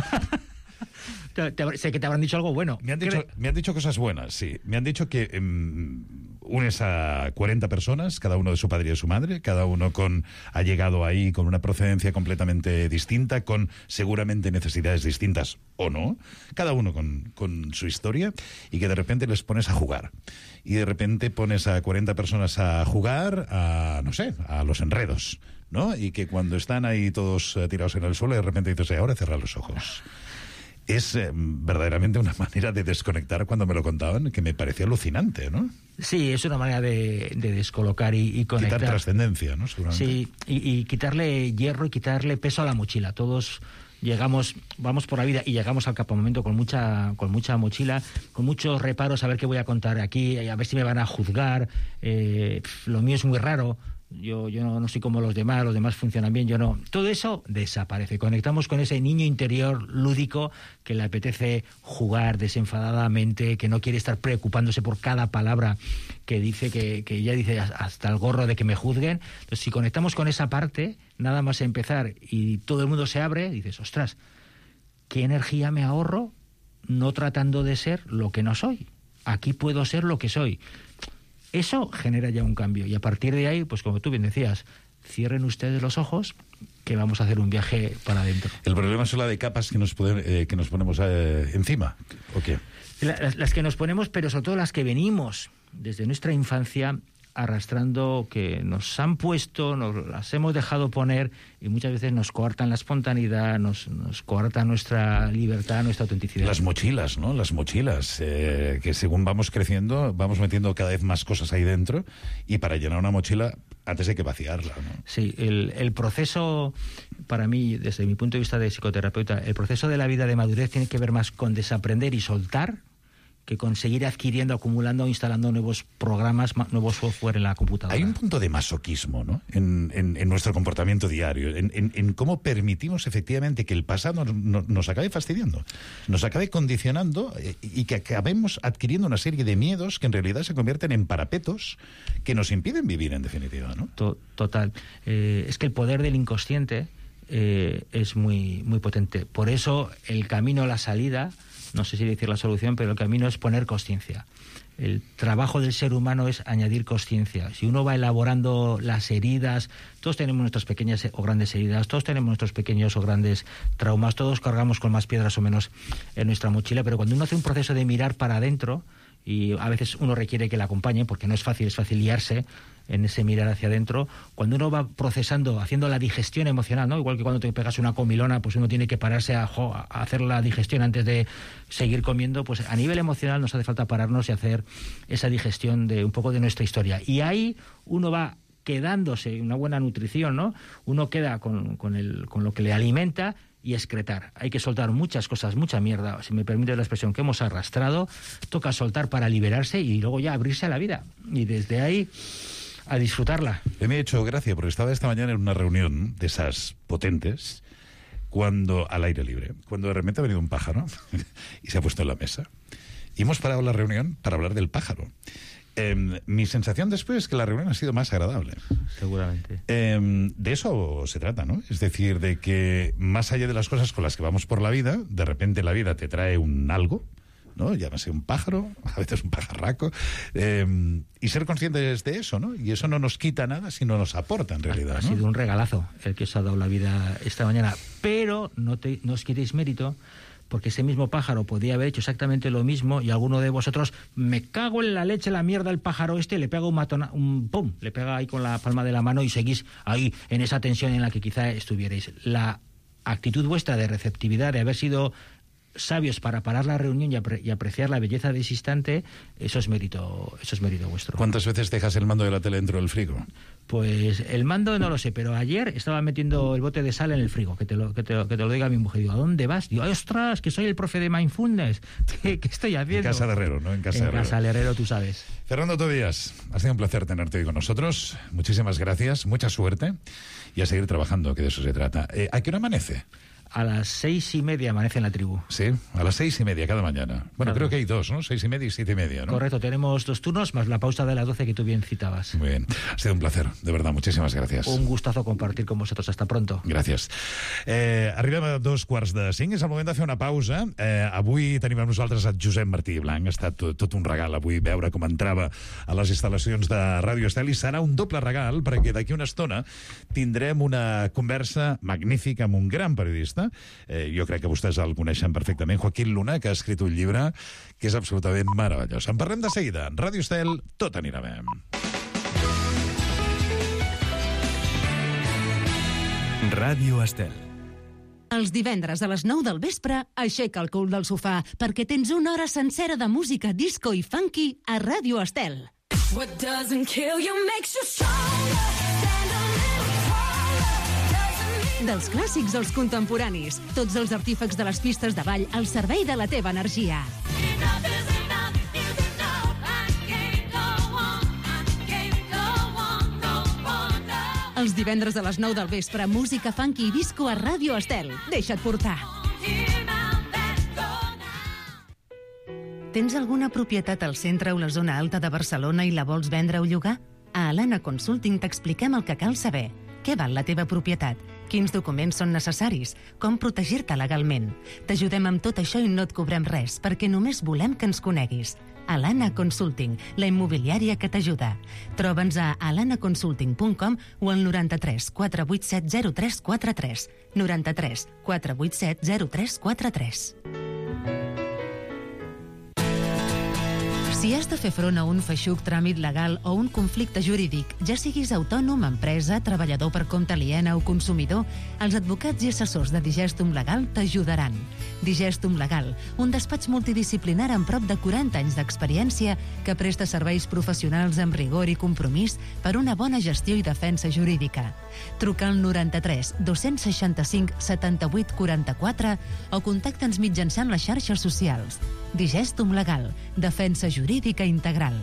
Te, te, sé que te habrán dicho algo bueno. Me han dicho, me han dicho cosas buenas, sí. Me han dicho que eh, unes a cuarenta personas, cada uno de su padre y de su madre, cada uno con ha llegado ahí con una procedencia completamente distinta, con seguramente necesidades distintas o no, cada uno con, con su historia, y que de repente les pones a jugar. Y de repente pones a cuarenta personas a jugar a, no sé, a los enredos, ¿no? Y que cuando están ahí todos eh, tirados en el suelo, de repente dices, eh, ahora cierra los ojos. Es eh, verdaderamente una manera de desconectar, cuando me lo contaban, que me pareció alucinante, ¿no? Sí, es una manera de, de descolocar y, y conectar. Quitar trascendencia, ¿no? Seguramente. Sí, y, y quitarle hierro y quitarle peso a la mochila. Todos llegamos, vamos por la vida y llegamos al campamento con mucha, con mucha mochila, con muchos reparos a ver qué voy a contar aquí, a ver si me van a juzgar, eh, lo mío es muy raro. Yo, yo no, no soy como los demás, los demás funcionan bien, yo no. Todo eso desaparece. Conectamos con ese niño interior lúdico que le apetece jugar desenfadadamente, que no quiere estar preocupándose por cada palabra que dice, que, que ya dice hasta el gorro de que me juzguen. Entonces, si conectamos con esa parte, nada más empezar y todo el mundo se abre, dices, ostras, ¿qué energía me ahorro no tratando de ser lo que no soy? Aquí puedo ser lo que soy. Eso genera ya un cambio, y a partir de ahí, pues como tú bien decías, cierren ustedes los ojos, que vamos a hacer un viaje para adentro. El problema es la de capas que nos, pueden, eh, que nos ponemos eh, encima, ¿o qué? Las, las que nos ponemos, pero sobre todo las que venimos desde nuestra infancia arrastrando, que nos han puesto, nos las hemos dejado poner, y muchas veces nos coartan la espontaneidad, nos, nos coartan nuestra libertad, nuestra autenticidad. Las mochilas, ¿no? Las mochilas, eh, que según vamos creciendo, vamos metiendo cada vez más cosas ahí dentro, y para llenar una mochila, antes hay que vaciarla, ¿no? Sí, el, el proceso, para mí, desde mi punto de vista de psicoterapeuta, el proceso de la vida de madurez tiene que ver más con desaprender y soltar, que conseguir adquiriendo, acumulando o instalando nuevos programas, nuevos software en la computadora. Hay un punto de masoquismo, ¿no? En, en, en nuestro comportamiento diario, en, en, en cómo permitimos efectivamente que el pasado nos, nos, nos acabe fastidiando, nos acabe condicionando, eh, y que acabemos adquiriendo una serie de miedos que en realidad se convierten en parapetos que nos impiden vivir, en definitiva, ¿no? Total. Eh, es que el poder del inconsciente eh, es muy, muy potente. Por eso el camino a la salida, no sé si decir la solución, pero el camino es poner consciencia. El trabajo del ser humano es añadir consciencia. Si uno va elaborando las heridas, todos tenemos nuestras pequeñas o grandes heridas, todos tenemos nuestros pequeños o grandes traumas, todos cargamos con más piedras o menos en nuestra mochila, pero cuando uno hace un proceso de mirar para adentro, y a veces uno requiere que le acompañe, porque no es fácil, es fácil liarse en ese mirar hacia adentro, cuando uno va procesando, haciendo la digestión emocional, ¿no? Igual que cuando te pegas una comilona, pues uno tiene que pararse a, jo, a hacer la digestión antes de seguir comiendo, pues a nivel emocional nos hace falta pararnos y hacer esa digestión de un poco de nuestra historia. Y ahí uno va quedándose, una buena nutrición, ¿no? Uno queda con, con, el, con lo que le alimenta, y excretar. Hay que soltar muchas cosas, mucha mierda, si me permite la expresión, que hemos arrastrado. Toca soltar para liberarse y luego ya abrirse a la vida. Y desde ahí a disfrutarla. Me ha hecho gracia porque estaba esta mañana en una reunión de esas potentes, cuando al aire libre, cuando de repente ha venido un pájaro y se ha puesto en la mesa. Y hemos parado la reunión para hablar del pájaro. Eh, mi sensación después es que la reunión ha sido más agradable. Seguramente. Eh, de eso se trata, ¿no? Es decir, de que más allá de las cosas con las que vamos por la vida, de repente la vida te trae un algo, ¿no? Llámase un pájaro, a veces un pajarraco, eh, y ser conscientes de eso, ¿no? Y eso no nos quita nada, sino nos aporta en realidad, Ha, ha ¿no? sido un regalazo el que os ha dado la vida esta mañana, pero no, te, no os quitéis mérito, porque ese mismo pájaro podía haber hecho exactamente lo mismo, y alguno de vosotros, me cago en la leche, la mierda, el pájaro este, le pega un matón, un pum, le pega ahí con la palma de la mano y seguís ahí en esa tensión en la que quizá estuvierais. La actitud vuestra de receptividad, de haber sido sabios para parar la reunión y, apre- y apreciar la belleza de ese instante, eso es mérito, eso es mérito vuestro. ¿Cuántas veces dejas el mando de la tele dentro del frigo? Pues el mando no lo sé, pero ayer estaba metiendo el bote de sal en el frigo, que te lo, que te, que te lo diga mi mujer. Digo, ¿a dónde vas? Digo, ¡ay, ostras, que soy el profe de Mindfulness! ¿Qué, qué estoy haciendo? En casa de Herrero, ¿no? En casa en de Herrero. casa de Herrero, tú sabes. Fernando Tobías, ha sido un placer tenerte hoy con nosotros. Muchísimas gracias, mucha suerte y a seguir trabajando, que de eso se trata. Eh, ¿A qué hora amanece? A las seis y media amanece en la tribu. Sí, a las seis y media cada mañana. Bueno, Claro. creo que hay dos, ¿no? Seis y media y siete y media, ¿no? Correcto, tenemos dos turnos más la pausa de las doce que tú bien citabas. Muy bien. Ha sido un placer, de verdad. Muchísimas gracias. Un gustazo compartir con vosotros. Hasta pronto. Gràcies. Eh, arribem a dos quarts de cinc, és el moment de fer una pausa. Eh, avui tenim amb nosaltres el Josep Martí Blanc. Ha estat tot, tot un regal avui veure com entrava a les instal·lacions de Ràdio Estel, i serà un doble regal perquè d'aquí una estona tindrem una conversa magnífica amb un gran periodista. Eh, jo crec que vostès el coneixen perfectament, Joaquín Luna, que ha escrit un llibre que és absolutament meravellós. En parlem de seguida. En Ràdio Estel, tot anirà bé. Ràdio Estel. Els divendres a les nou del vespre, aixeca el cul del sofà perquè tens una hora sencera de música disco i funky a Ràdio Estel. What doesn't kill you makes you stronger. Stand a little taller. Doesn't Dels clàssics als contemporanis, tots els artífecs de les pistes de ball al servei de la teva energia. enough is enough is enough. I can't go on. I can't go on no more now. Els divendres a les nou del vespre, música funky i disco a Ràdio Estel. Deixa't portar. Here now, let's go now. Tens alguna propietat al centre o la zona alta de Barcelona i la vols vendre o llogar? A Alana Consulting t'expliquem el que cal saber. Què val la teva propietat? Quins documents són necessaris? Com protegir-te legalment? T'ajudem amb tot això i no et cobrem res, perquè només volem que ens coneguis. Alana Consulting, la immobiliària que t'ajuda. Troba'ns a alana consulting punt com o al noranta-tres quatre vuit set zero tres quatre tres. noranta-tres quatre vuit set zero tres quatre tres. Si has de fer front a un feixuc tràmit legal o un conflicte jurídic, ja siguis autònom, empresa, treballador per compte aliena o consumidor, els advocats i assessors de Digestum Legal t'ajudaran. Digestum Legal, un despatx multidisciplinar amb prop de quaranta anys d'experiència que presta serveis professionals amb rigor i compromís per una bona gestió i defensa jurídica. Truca al noranta-tres dos-cents seixanta-cinc setanta-vuit quaranta-quatre o contacta'ns mitjançant les xarxes socials. Digestum Legal, defensa jurídica integral.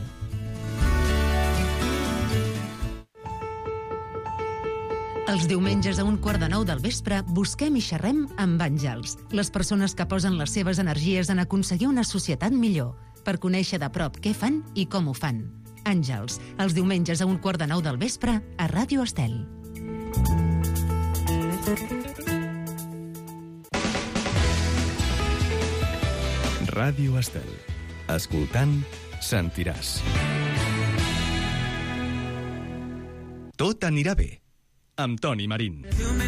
Els diumenges a un quart de nou del vespre busquem i xerrem amb àngels, les persones que posen les seves energies en aconseguir una societat millor, per conèixer de prop què fan i com ho fan. Àngels, els diumenges a un quart de nou del vespre a Ràdio Estel. Ràdio Estel. Escoltant, sentiràs. Tot anirà bé. Amb Toni Marín.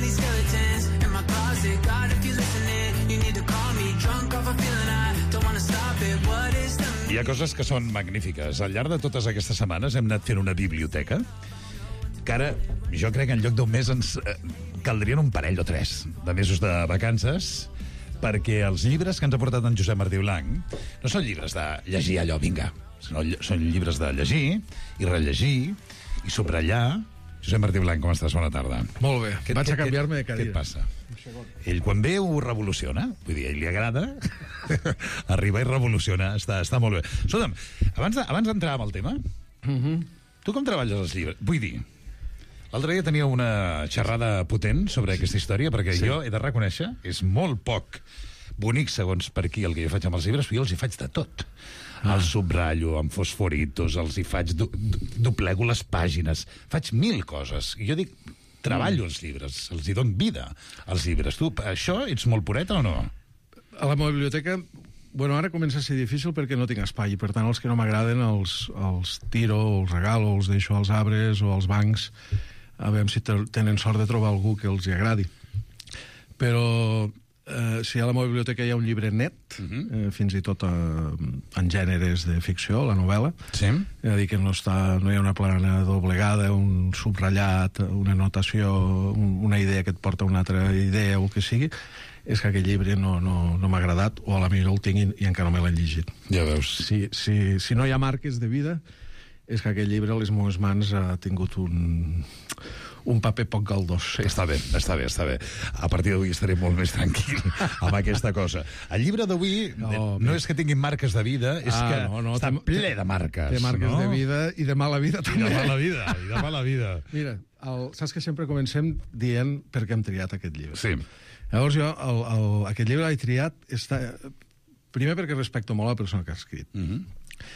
Hi ha coses que són magnífiques. Al llarg de totes aquestes setmanes hem anat fent una biblioteca que ara, jo crec que en lloc d'un mes ens eh, caldrien un parell o tres de mesos de vacances, perquè els llibres que ens ha portat en Josep Martí Blanc no són llibres de llegir allò, vinga, sinó són llibres de llegir i rellegir i subratllar. Josep Martí Blanc, com estàs? Bona tarda. Molt bé, Què- vaig què- a canviar-me de cadira. Què et passa? Ell, quan ve, ho revoluciona. Vull dir, a ell li agrada. Arriba i revoluciona. Està, està molt bé. Escolta'm, abans de- abans d'entrar en el tema, tu com treballes els llibres? Vull dir, l'altre dia tenia una xerrada potent sobre aquesta història, perquè Sí. jo he de reconèixer, és molt poc bonic, segons per aquí, el que jo faig amb els llibres, però jo els hi faig de tot. Ah. Els subratllo amb fosforitos, els hi faig... Du, du, doplego les pàgines, faig mil coses. I jo dic, treballo els llibres, els hi dono vida als llibres. Tu, això, ets molt pureta o no? A la meva biblioteca, bueno, ara comença a ser difícil perquè no tinc espai, i per tant els que no m'agraden els, els tiro, els regalo, els deixo als arbres o als bancs, a veure si te- tenen sort de trobar algú que els hi agradi. Però eh, si a la meva biblioteca hi ha un llibre net, uh -huh. eh, fins i tot eh, en gèneres de ficció, la novel·la, sí. és a dir, que no, està, no hi ha una plana doblegada, un subratllat, una anotació, un, una idea que et porta a una altra idea o el que sigui, és que aquell llibre no, no, no m'ha agradat, o a la millor el tinc i, i encara no me l'he llegit. Ja veus. Si, si, si no hi ha marques de vida, és que aquell llibre a les meves mans ha tingut un, un paper poc galdós. Sí. Està bé, està bé, està bé. A partir d'avui estaré molt més tranquil amb aquesta cosa. El llibre d'avui no, no, no és que tinguin marques de vida, és Ah, que no, no, està té- ple de marques. Té marques no? de vida i de mala vida I també. de mala vida, i de mala vida. Mira, el, saps que sempre comencem dient per què hem triat aquest llibre. Sí. Llavors jo, el, el, aquest llibre l'he triat, està, primer perquè respecto molt la persona que ha escrit, uh -huh.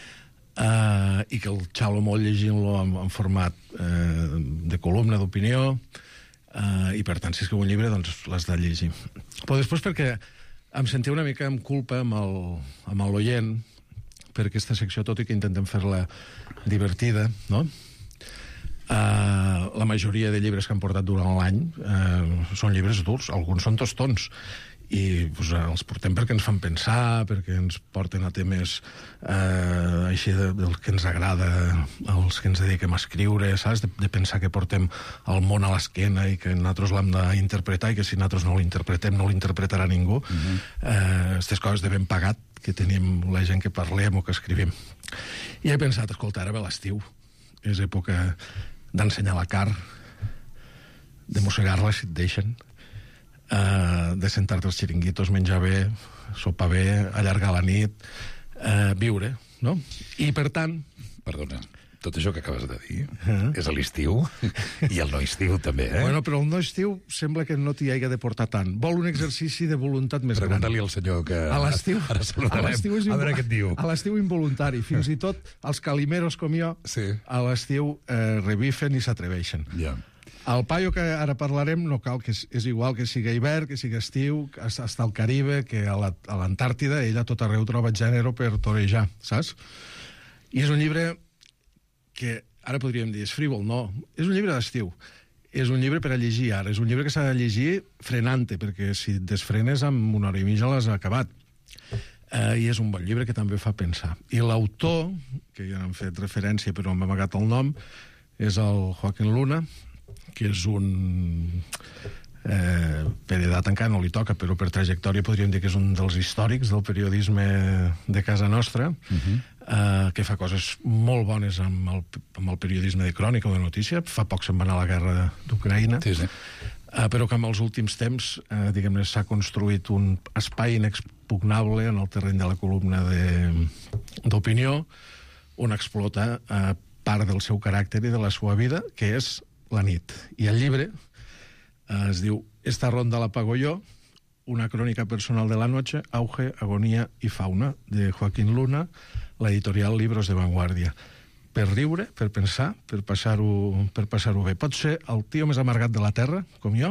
uh, i que el xalo molt llegint-lo en, en format uh, de columna d'opinió, uh, i per tant, si escriu un llibre, doncs l'has de llegir. Però després perquè em sentia una mica amb culpa amb el, amb l'oient per aquesta secció, tot i que intentem fer-la divertida, no? Uh, la majoria de llibres que han portat durant l'any uh, són llibres durs, alguns són tostons, i pues, els portem perquè ens fan pensar, perquè ens porten a temes uh, així de, del que ens agrada, els que ens dediquem a escriure, saps? De, de pensar que portem el món a l'esquena i que nosaltres l'hem d'interpretar i que si nosaltres no l'interpretem no l'interpretarà ningú. Uh-huh. uh, Aquestes coses de ben pagat que tenim la gent que parlem o que escrivim. I he pensat, escolta, ara ve l'estiu, és època d'ensenyar la car, de mossegar-la si et deixen, uh, de sentar-te als xiringuitos, menjar bé, sopar bé, allargar la nit, uh, viure, no? I, per tant... Perdona, tot això que acabes de dir uh-huh. és a l'estiu i el no estiu també, eh? Bueno, però el no estiu sembla que no t'hi hagi de portar tant. Vol un exercici de voluntat més gran. Pregunta-li al senyor que a l'estiu, ara saludarem, a, és a veure què et diu. A l'estiu involuntari, fins i tot els calimeros com jo, sí. a l'estiu eh, revifen i s'atreveixen. Ja. El paio que ara parlarem no cal que és, és igual que sigui hivern, que sigui estiu, està al Caribe, que a l'Antàrtida, ella a tot arreu troba gènere per torejar, saps? I és un llibre que ara podríem dir és frívol, no. És un llibre d'estiu. És un llibre per a llegir ara. És un llibre que s'ha de llegir frenant-te, perquè si et desfrenes amb una hora i mitja l'has acabat. Uh, I és un bon llibre que també fa pensar. I l'autor, que ja n'han fet referència però m'ha amagat el nom, és el Joaquín Luna, que és un... Eh, per edat encara no li toca, però per trajectòria podríem dir que és un dels històrics del periodisme de casa nostra, uh-huh. eh, que fa coses molt bones amb el, amb el periodisme de crònica o de notícia. Fa poc se'n va anar a la guerra d'Ucraïna, sí, sí. Eh, però que en els últims temps eh, diguem-ne s'ha construït un espai inexpugnable en el terreny de la columna d'opinió, on explota eh, part del seu caràcter i de la seva vida, que és la nit. I el llibre Uh, es diu Esta ronda la pago yo, una crònica personal de la noche, auge, agonía y fauna, de Joaquín Luna, la editorial Libros de Vanguardia. Per riure, per pensar, per passar-ho per passar-ho bé. Pot ser el tio més amargat de la Terra, com jo,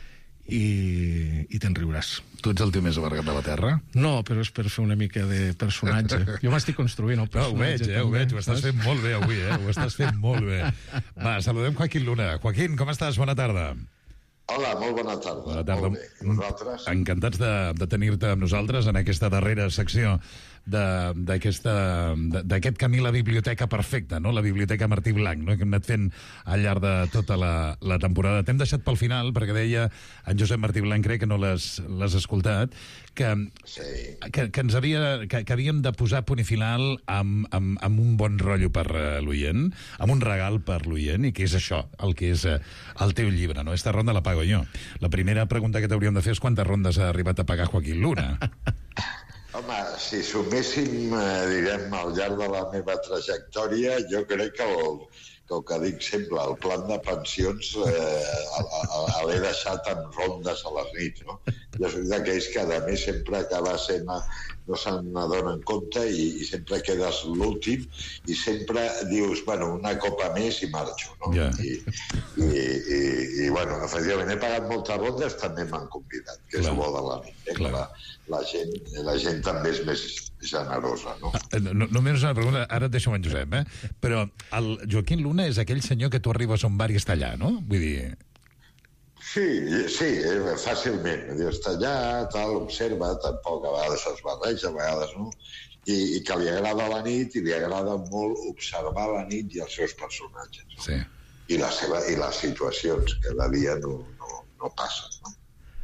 i, i te'n riuràs. Tu ets el tio més amargat de la Terra? No, però és per fer una mica de personatge. Jo m'estic construint el personatge. No, ho veig, eh, ho veig, ho estàs fent molt bé avui, eh? Ho estàs fent molt bé. Va, saludem Joaquín Luna. Joaquín, com estàs? Bona tarda. Hola, molt bona tarda. Bona tarda. Molt bé. I vosaltres? Encantats de, de tenir-te amb nosaltres en aquesta darrera secció d'aquest camí a la biblioteca perfecta, no? La biblioteca Martí Blanc, no? Que hem anat fent al llarg de tota la, la temporada. T'hem deixat pel final, perquè deia en Josep Martí Blanc, crec que no l'has escoltat, que, sí. que, que, ens havia, que, que havíem de posar punt i final amb, amb, amb un bon rotllo per l'oient, amb un regal per l'oient, i que és això, el que és el teu llibre, no? Esta ronda la pago jo. La primera pregunta que t'hauríem de fer és quantes rondes ha arribat a pagar Joaquín Luna? Home, si suméssim, eh, diguem, al llarg de la meva trajectòria, jo crec que el, que el que dic sempre, el plan de pensions eh, l'he deixat en rondes a les nits, no? Jo soc d'aquells que, a més, sempre acaba sent, no se n'adonen compte i, i sempre quedes l'últim i sempre dius, bueno, una copa més i marxo, no? Yeah. I, i, i, i, bueno, efectivament, he pagat moltes rondes, també m'han convidat, que Clar. És bo de la nit, eh? Clar. La, la, gent, la gent també és més generosa, no? no només una pregunta, ara et deixo amb en Josep, eh? Però el Joaquín Luna és aquell senyor que tu arribes a un bar i està allà, no? Vull dir... Sí, sí, fàcilment. Està allà, tal, observa, tampoc a vegades es barreja, a vegades no, i, i que li agrada la nit i li agrada molt observar la nit i els seus personatges. No? Sí. I, la seva, i les situacions, que la dia no, no, no passen, no?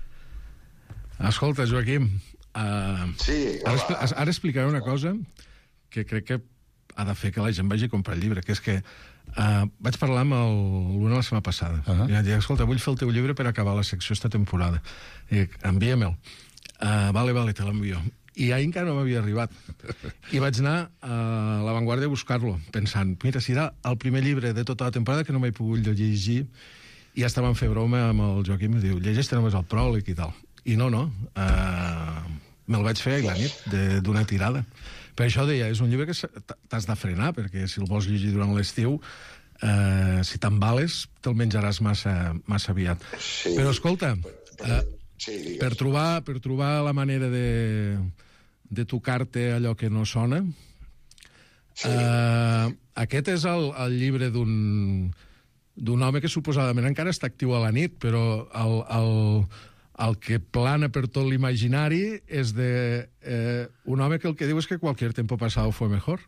Escolta, Joaquim, uh, sí, ara, ara explicaré una cosa que crec que ha de fer que la gent vagi a comprar el llibre, que és que uh, vaig parlar amb el Luna la setmana passada. Uh -huh. I vaig dir, escolta, vull fer el teu llibre per acabar la secció esta temporada. I dic, envia-me'l. Uh, vale, vale, te l'envio. I ahir encara no m'havia arribat. I vaig anar a La Vanguardia a buscar-lo, pensant, mira, serà el primer llibre de tota la temporada que no m'he pogut llegir. I ja estàvem fer broma amb el Joaquim i diu, llegeix-te només el pròleg i tal. I no, no, uh, me'l vaig fer ahir la nit, d'una tirada. Per això deia, és un llibre que t'has de frenar, perquè si el vols llegir durant l'estiu, uh, si t'embales, te'l menjaràs massa, massa aviat. Sí. Però escolta, uh, sí, per, trobar, per trobar la manera de, de tocar-te allò que no sona, sí. uh, aquest és el, el llibre d'un d'un home que suposadament encara està actiu a la nit, però el, el, el que plana per tot l'imaginari és de eh, un home que el que diu és que cualquier tiempo pasado fue mejor.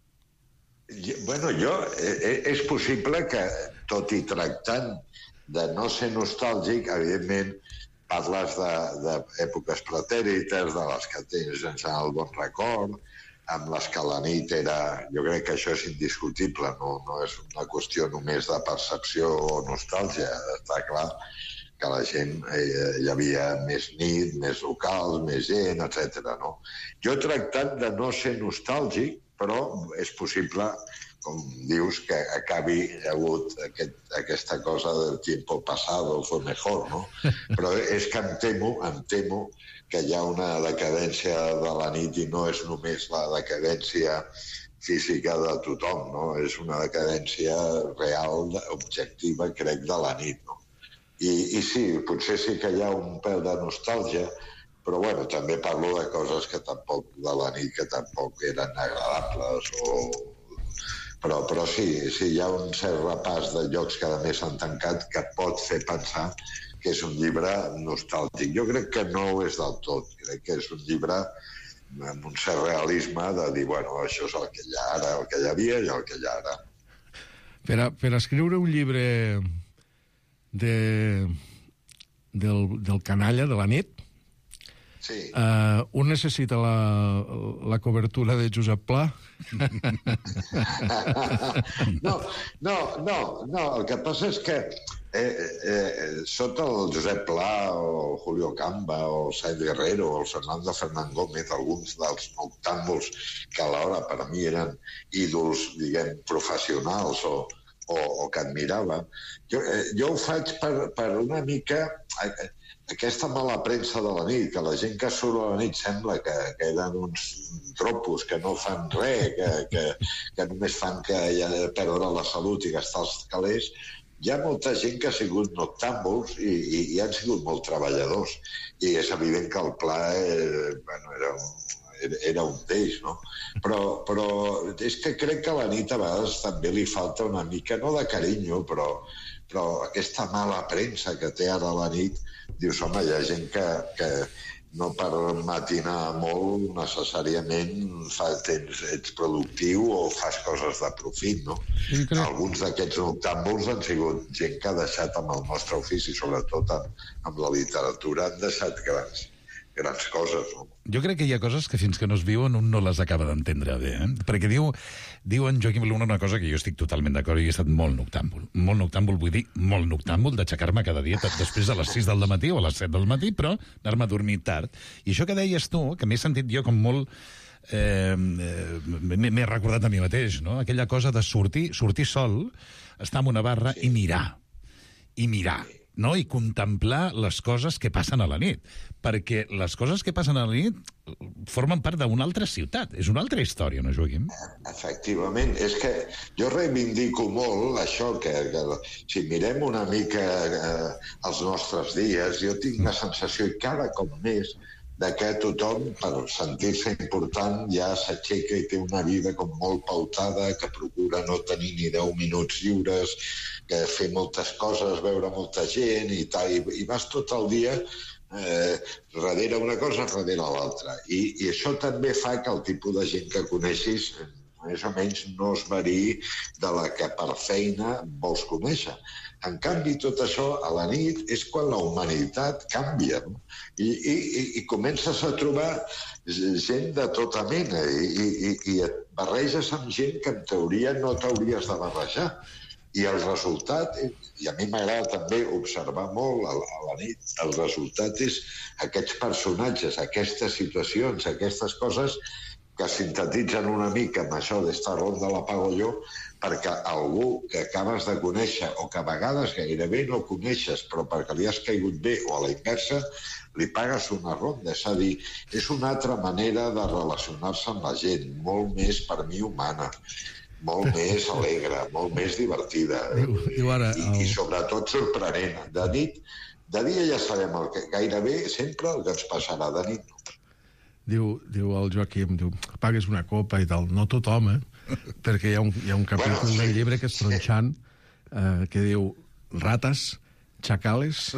Bueno, jo, eh, és possible que, tot i tractant de no ser nostàlgic, evidentment, parles d'èpoques pretèrites, de les que tens en el bon record, amb les que la nit era... Jo crec que això és indiscutible, no, no és una qüestió només de percepció o nostàlgia. Està clar que la gent, eh, hi havia més nit, més locals, més gent, etcètera. No? Jo he tractat de no ser nostàlgic, però és possible, com dius, que acabi hagut aquest, aquesta cosa del tiempo pasado fue mejor, no? Però és que em temo, em temo que hi ha una decadència de la nit i no és només la decadència física de tothom, no? És una decadència real, objectiva, crec, de la nit, no? I, i sí, potser sí que hi ha un pèl de nostàlgia, però bueno, també parlo de coses que tampoc, de la nit, que tampoc eren agradables o... Però, però sí, sí, hi ha un cert repàs de llocs que a més s'han tancat que pot fer pensar que és un llibre nostàlgic. Jo crec que no ho és del tot. Crec que és un llibre amb un cert realisme de dir, bueno, això és el que hi ha ara, el que hi havia i el que hi ha ara. Per, a, per escriure un llibre de, del, del canalla, de la nit, sí. uh, un necessita la, la cobertura de Josep Pla? no, no, no, no. El que passa és que eh, eh, sota el Josep Pla o Julio Camba o Said Guerrero o el Fernando Fernán Gómez, alguns dels noctàmbuls que alhora per a mi eren ídols, diguem, professionals o, o, o que admirava, jo, eh, jo ho faig per, per una mica... Eh, aquesta mala premsa de la nit, que la gent que surt a la nit sembla que, que eren uns tropos, que no fan res, que, que, que només fan que ja perdre la salut i gastar els calés. Hi ha molta gent que ha sigut noctàmbuls i, i, i han sigut molt treballadors. I és evident que el Pla eh, bueno, era un, era un d'ells, no? Però, però és que crec que a la nit a vegades també li falta una mica, no de carinyo, però, però aquesta mala premsa que té ara la nit. Dius, home, hi ha gent que, que no per matinar molt necessàriament fa, tens, ets productiu o fas coses de profit, no? Sí, crec... Alguns d'aquests noctàmbuls han sigut gent que ha deixat amb el nostre ofici, sobretot amb, amb la literatura, han deixat grans, grans coses, no? Jo crec que hi ha coses que fins que no es viuen un no les acaba d'entendre bé, eh? Perquè diu, diu en Joaquim Luna una cosa que jo estic totalment d'acord i he estat molt noctàmbul. Molt noctàmbul, vull dir, molt noctàmbul d'aixecar-me cada dia després a les sis del matí o a les set del matí, però anar-me a dormir tard. I això que deies tu, que m'he sentit jo com molt... Eh, m'he recordat a mi mateix, no? Aquella cosa de sortir, sortir sol, estar en una barra i mirar. I mirar. No? I contemplar les coses que passen a la nit, perquè les coses que passen a la nit formen part d'una altra ciutat, és una altra història, no, Joaquim? Efectivament, és que jo reivindico molt això, que, que si mirem una mica eh, els nostres dies, jo tinc la sensació, i cada cop més, de que tothom, per sentir-se important, ja s'aixeca i té una vida com molt pautada, que procura no tenir ni deu minuts lliures, que fer moltes coses, veure molta gent i tal, i, i vas tot el dia eh, darrere una cosa, darrere l'altra. I, I això també fa que el tipus de gent que coneixis més o menys no es variï de la que per feina vols conèixer. En canvi, tot això a la nit és quan la humanitat canvia, no? I, i, i comences a trobar gent de tota mena i, i, i et barreges amb gent que en teoria no t'hauries de barrejar. I el resultat, i a mi m'agrada també observar molt a la, a la nit, el resultat és aquests personatges, aquestes situacions, aquestes coses que sintetitzen una mica amb això d'esta ronda la pago jo, perquè algú que acabes de conèixer o que a vegades gairebé no coneixes però perquè li has caigut bé o a la inversa, li pagues una ronda. És a dir, és una altra manera de relacionar-se amb la gent, molt més, per mi, humana, molt més alegre, molt més divertida Diu ara, i, i sobretot sorprenent. De nit, de dia ja sabem el que, gairebé sempre el que ens passarà, de nit no. Diu, diu el Joaquim, diu, pagues una copa i tal. No tothom, eh? Perquè hi ha un, hi ha un capítol bueno, sí. del llibre que és tronxant, eh, que diu rates, xacales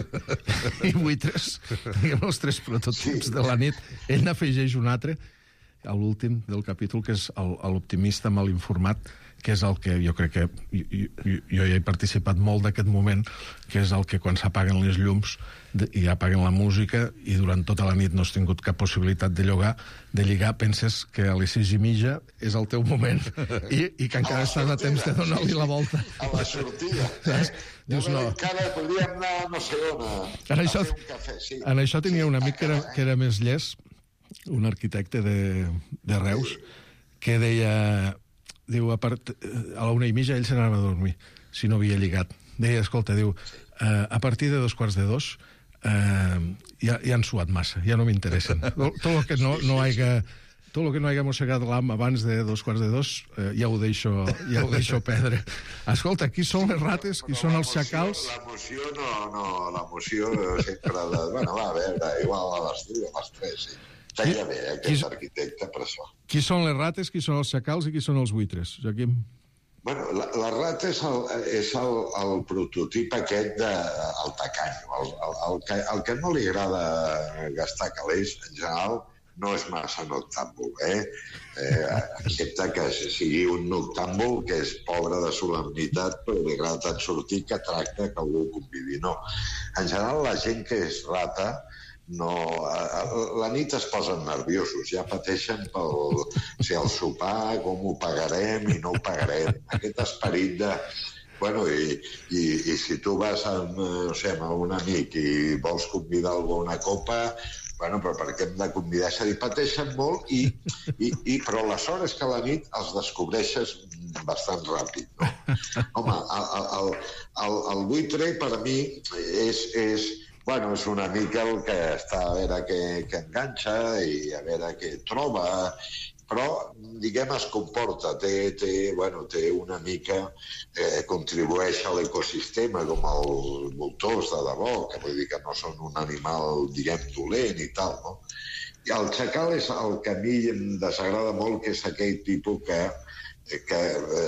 i buitres. Diguem els tres prototips sí. de la nit. Ell n'afegeix un altre, a l'últim del capítol, que és el, l'optimista mal informat, que és el que jo crec que... Jo, jo, jo ja he participat molt d'aquest moment, que és el que quan s'apaguen les llums de, i apaguen la música i durant tota la nit no has tingut cap possibilitat de llogar, de lligar, penses que a les sis i mitja és el teu moment i, i que encara estàs a temps de donar-li la volta. A la sortida. Saps? Dius, no. Encara podríem anar no sé on a, en això, a fer un cafè. Sí. En això tenia un amic que era, que era més llest, un arquitecte de, de Reus, que deia... Diu, a, part, a la una i mitja ell se n'anava a dormir, si no havia lligat. Deia, escolta, diu, eh, a partir de dos quarts de dos eh, ja, ja han suat massa, ja no m'interessen. Tot el que no, no haiga... Tot el que no hagi mossegat l'am abans de dos quarts de dos, eh, ja ho deixo, ja ho deixo perdre. Escolta, qui són les rates, qui són els xacals? L'emoció no, no, l'emoció sempre... De, bueno, va, a veure, igual a les dues, a les tres, sí. Feia bé, eh, aquest arquitecte, per això. Qui són les rates, qui són els xacals i qui són els buitres, Joaquim? Bueno, la, la rata és el, és el, el prototip aquest de, el tacanyo. El, el, el, que, el que no li agrada gastar calés, en general, no és massa noctàmbul, eh? eh excepte que sigui un noctàmbul que és pobre de solemnitat, però li agrada tant sortir que tracta que algú convidi. No. En general, la gent que és rata no, a, a, la nit es posen nerviosos, ja pateixen pel si el sopar, com ho pagarem i no ho pagarem. Aquest esperit de... Bueno, i, i, i si tu vas amb, no sé, amb un amic i vols convidar algú a una copa, bueno, però per què hem de convidar? És a dir, pateixen molt, i, i, i, però la sort és que a la nit els descobreixes bastant ràpid, no? Home, el, el, el, el buitre per mi és... és Bueno, és una mica el que està a veure què, què enganxa i a veure què troba, però, diguem, es comporta, té, té, bueno, té una mica, eh, contribueix a l'ecosistema com els voltors de debò, que vull dir que no són un animal, diguem, dolent i tal, no? I el xacal és el que a mi em desagrada molt, que és aquell tipus que, que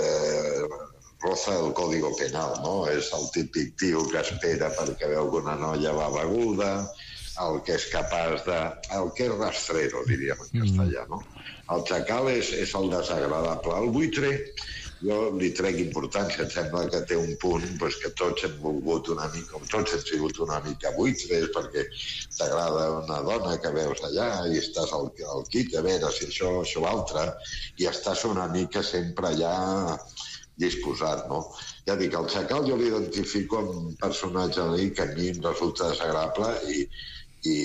eh, roza el código penal, no? És el típic tio que espera perquè veu que una noia va beguda, el que és capaç de... el que és rastrero, diríem en castellà, no? El xacal és, és el desagradable. El buitre, jo li trec importància, em sembla que té un punt pues, que tots hem volgut una mica, tots hem sigut una mica buitres, perquè t'agrada una dona que veus allà i estàs al, al quit, a veure si això, això o altre, i estàs una mica sempre allà disposat, no? Ja dic, el xacal jo l'identifico amb un personatge que a mi em resulta desagradable i, i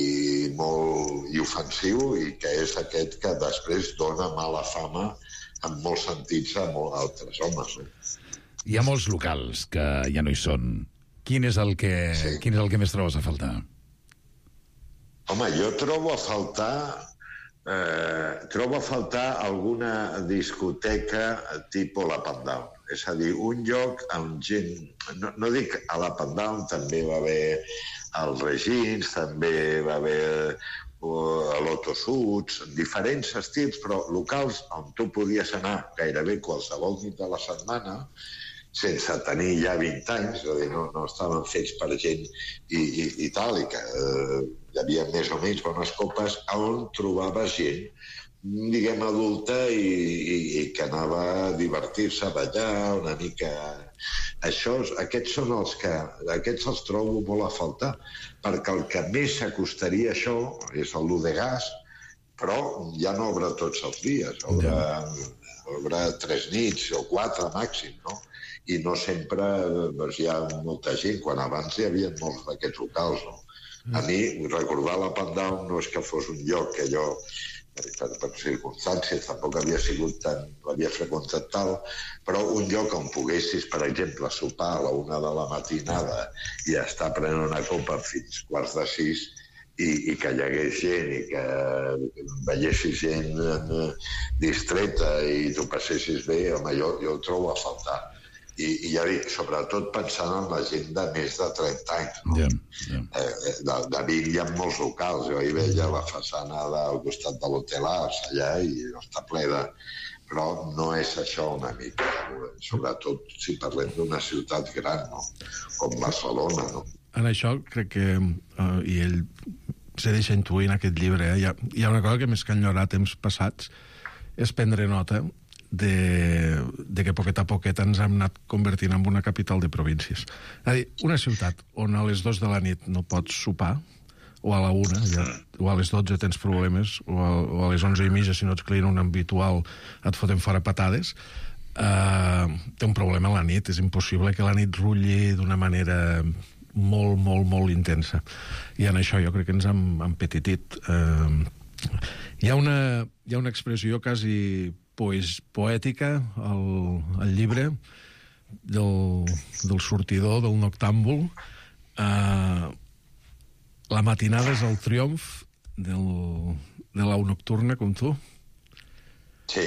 molt i ofensiu, i que és aquest que després dona mala fama en molts sentits a molts altres homes. No? Hi ha molts locals que ja no hi són. Quin és el que, sí. quin és el que més trobes a faltar? Home, jo trobo a faltar... Eh, trobo a faltar alguna discoteca tipus la Pandown. És a dir, un lloc amb gent... No, no dic a la Pandown, també va haver els Regins, també va haver uh, a l'Otosuts, diferents estils, però locals on tu podies anar gairebé qualsevol nit de la setmana sense tenir ja vint anys, és a dir, no, no estaven fets per gent i, i, i tal, i que eh, hi havia més o menys bones copes on trobaves gent, diguem, adulta i, i, i que anava a divertir-se, a ballar, una mica... Això, aquests són els que... Aquests els trobo molt a faltar, perquè el que més s'acostaria a això és el de gas, però ja no obre tots els dies, obre, obre tres nits o quatre màxim, no? I no sempre doncs, hi ha molta gent, quan abans hi havia molts d'aquests locals, no? A mi, recordar la Pandown no és que fos un lloc que jo per, per circumstàncies, tampoc havia sigut tan, l'havia freqüentat tal, però un lloc on poguessis, per exemple, sopar a la una de la matinada i estar prenent una copa fins quarts de sis, i, i que hi hagués gent i que veiessis gent eh, distreta i t'ho passessis bé, home, jo, jo ho trobo a faltar. I, i ja dic, sobretot pensant en la gent de més de trenta anys. No? Yeah, yeah. Eh, de, de Vic hi ha molts locals. Jo hi veia la façana al costat de l'Hotel Ars, allà, i està ple de... Però no és això una mica. Sobretot si parlem d'una ciutat gran, no? Com Barcelona, no? En això crec que, eh, i ell se deixa intuir en aquest llibre, eh? hi, ha, hi ha una cosa que més que enyorar temps passats és prendre nota de, de que poquet a poquet ens hem anat convertint en una capital de províncies. És a dir, una ciutat on a les dues de la nit no pots sopar, o a la una, ja, o a les dotze tens problemes, o a, o a les onze i mitja, si no ets client un habitual, et foten fora patades, eh, té un problema a la nit. És impossible que la nit rulli d'una manera molt, molt, molt intensa. I en això jo crec que ens hem empetitit. Eh, hi ha una, hi ha una expressió quasi poes, poètica al, al llibre del, del sortidor, del noctàmbul. Eh, la matinada és el triomf del, de l'au nocturna, com tu? Sí,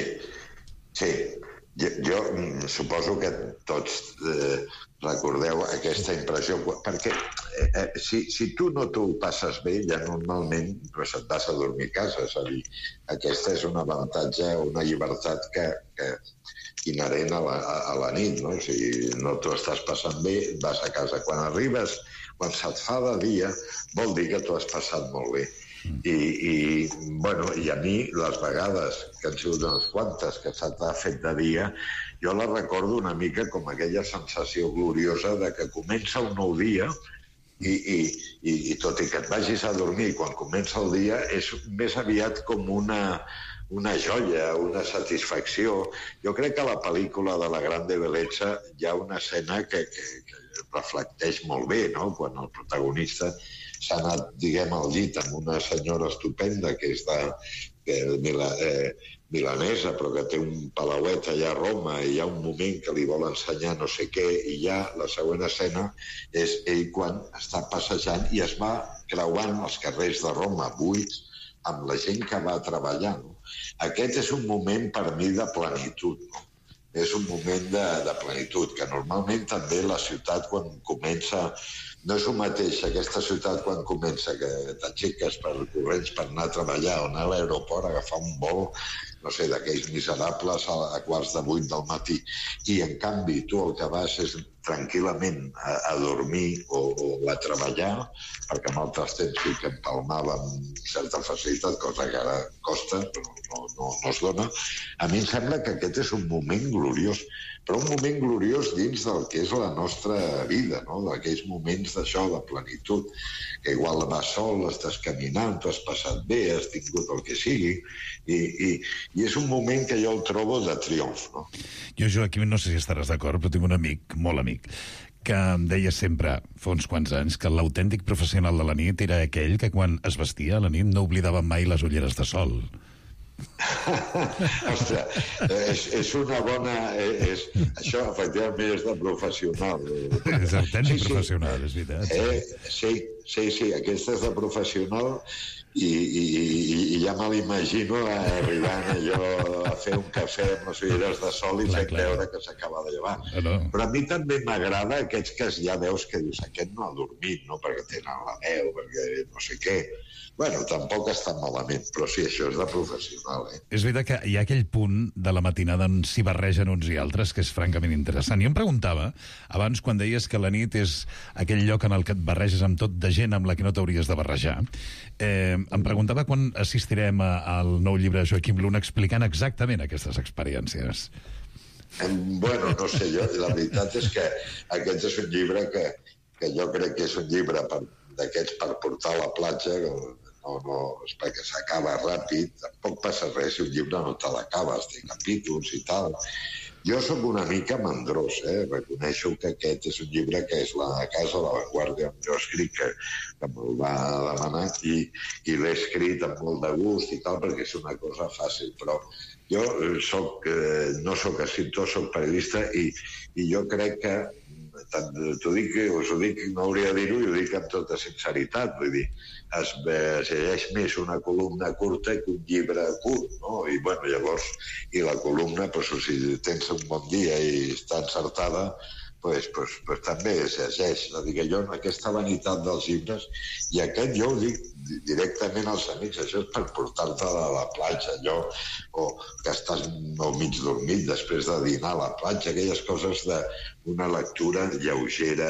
sí. Jo, jo suposo que tots eh, recordeu aquesta impressió, perquè eh, eh, si, si tu no t'ho passes bé, ja normalment pues, et vas a dormir a casa. És a dir, aquesta és un avantatge, una llibertat que, que inherent a la, a la nit, no? Si no t'ho estàs passant bé, vas a casa. Quan arribes, quan se't fa de dia, vol dir que t'ho has passat molt bé. I, i, bueno, i a mi, les vegades, que han sigut unes quantes, que se t'ha fet de dia, jo la recordo una mica com aquella sensació gloriosa de que comença un nou dia i, i, i, i tot i que et vagis a dormir quan comença el dia, és més aviat com una, una joia, una satisfacció. Jo crec que a la pel·lícula de La Grande Bellezza hi ha una escena que, que, que reflecteix molt bé, no? Quan el protagonista s'ha anat, diguem, al llit amb una senyora estupenda que és de, de Mila, eh, milanesa, però que té un palauet allà a Roma, i hi ha un moment que li vol ensenyar no sé què, i ja la següent escena és ell quan està passejant i es va creuant els carrers de Roma buits amb la gent que va treballar. No? Aquest és un moment per mi de plenitud, no? És un moment de, de plenitud, que normalment també la ciutat quan comença... No és el mateix aquesta ciutat quan comença, que t'aixeques per corrents per anar a treballar o anar a l'aeroport, agafar un vol, no sé, d'aquells miserables a, a quarts de vuit del matí. I, en canvi, tu el que vas és tranquil·lament a, a dormir o, o a treballar, perquè en altres temps sí que empalmava amb certa facilitat, cosa que ara costa, però no, no, no es dona. A mi em sembla que aquest és un moment gloriós, però un moment gloriós dins del que és la nostra vida, no? D'aquells moments d'això, de plenitud, que igual vas sol, estàs caminant, t'ho has passat bé, has tingut el que sigui, i, i, i és un moment que jo el trobo de triomf, no? Jo, Joaquim, no sé si estaràs d'acord, però tinc un amic, molt amic, que em deia sempre, fa uns quants anys, que l'autèntic professional de la nit era aquell que quan es vestia a la nit no oblidava mai les ulleres de sol. Ostres, és, és una bona... És, això, efectivament, és de professional. És autèntic sí, sí. professional, és veritat. Eh, sí, sí, sí, aquesta és de professional i, i, i, i ja me l'imagino arribant jo a fer un cafè amb les ulleres de sol i fent veure que s'acaba de llevar. Ah, no. Però a mi també m'agrada aquests que ja veus que dius aquest no ha dormit, no? Perquè tenen la veu, perquè no sé què. Bueno, tampoc està malament, però sí, això és de professional, eh? És veritat que hi ha aquell punt de la matinada on s'hi barregen uns i altres que és francament interessant. Jo em preguntava, abans, quan deies que la nit és aquell lloc en el que et barreges amb tot de gent amb la que no t'hauries de barrejar, eh, em preguntava quan assistirem a, al nou llibre de Joaquim Luna explicant exactament aquestes experiències. Bueno, no sé jo, la veritat és que aquest és un llibre que, que jo crec que és un llibre per, d'aquests per portar a la platja, no, no, és perquè s'acaba ràpid, tampoc passa res si un llibre no te l'acabes, té capítols i tal, Jo sóc una mica mandrós, eh? Reconeixo que aquest és un llibre que és la casa de La Vanguardia, on jo escric, que, que me'l va demanar, i, i l'he escrit amb molt de gust i tal, perquè és una cosa fàcil, però jo soc, eh, no sóc escriptor, sóc periodista, i, i jo crec que t'ho dic, us ho dic, no hauria de dir-ho, i ho dic amb tota sinceritat, vull dir, es, es llegeix més una columna curta que un llibre curt, no? I, bueno, llavors, i la columna, doncs, si tens un bon dia i està encertada, pues, pues, pues també es llegeix. És a dir, que jo, aquesta vanitat dels llibres, i aquest jo ho dic directament als amics, això és per portar-te a la platja, allò, o que estàs al mig dormit després de dinar a la platja, aquelles coses d'una lectura lleugera,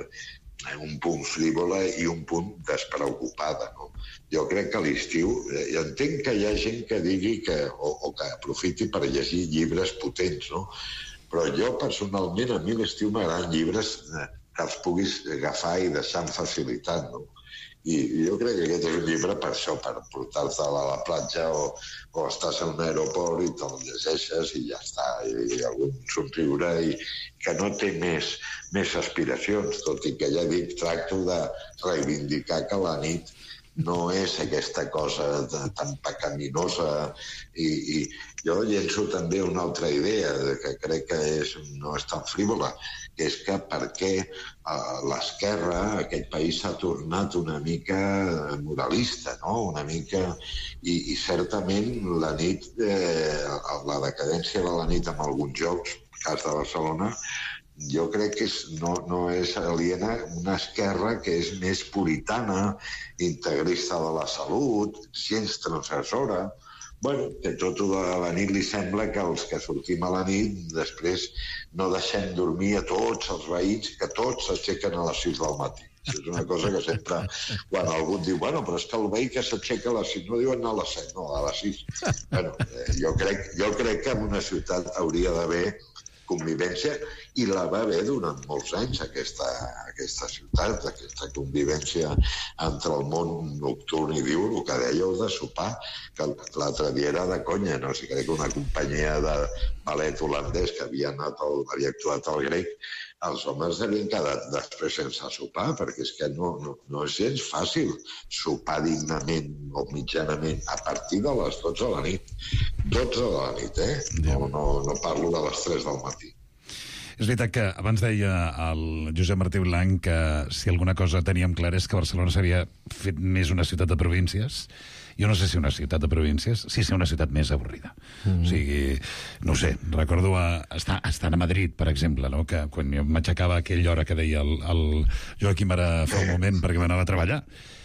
un punt frívola i un punt despreocupada, no? Jo crec que a l'estiu, eh, entenc que hi ha gent que digui que, o, o que aprofiti per llegir llibres potents, no? Però jo, personalment, a mi l'estiu m'agraden llibres que els puguis agafar i deixar amb facilitat, no? I jo crec que aquest és un llibre per això, per portar-te a la platja o, o estàs a un aeroport i te'l llegeixes i ja està, i, i algun somriure, i que no té més, més aspiracions, tot i que ja dic, tracto de reivindicar que la nit no és aquesta cosa tan pecaminosa, i, i jo llenço també una altra idea que crec que és, no és tan frívola, que és que per què uh, l'esquerra, aquest país s'ha tornat una mica moralista, no? Una mica... I, i certament la nit, eh, la decadència de la nit amb alguns jocs, el cas de Barcelona, jo crec que és, no, no és aliena una esquerra que és més puritana, integrista de la salut, gens transgressora. Bueno, que tot de la nit li sembla que els que sortim a la nit després no deixem dormir a tots els veïns, que tots s'aixequen a les sis del matí. És una cosa que sempre, quan algú diu, bueno, però és que el veí que s'aixeca a les sis, no diuen a les set, no, a les sis. Bueno, eh, jo, crec, jo crec que en una ciutat hauria d'haver convivència, i la va haver durant molts anys, aquesta, aquesta ciutat, aquesta convivència entre el món nocturn i diurn, el que dèieu de sopar, que l'altre dia era de conya, no? O sigui, crec que una companyia de ballet holandès que havia, anat al, havia actuat al Grec, els homes havien quedat després sense sopar, perquè és que no, no, no és gens fàcil sopar dignament o mitjanament a partir de les dotze de la nit. dotze de la nit, eh? No, no, no parlo de les tres del matí. És veritat que abans deia el Josep Martí Blanc que si alguna cosa teníem clar és que Barcelona s'havia fet més una ciutat de províncies. Jo no sé si una ciutat de províncies, sí ser una ciutat més avorrida. Mm-hmm. O sigui, no sé, recordo a, estar, estar a Madrid, per exemple, no? Que quan jo m'aixecava a aquella hora que deia el, el Joaquim ara fa un moment perquè m'anava a treballar,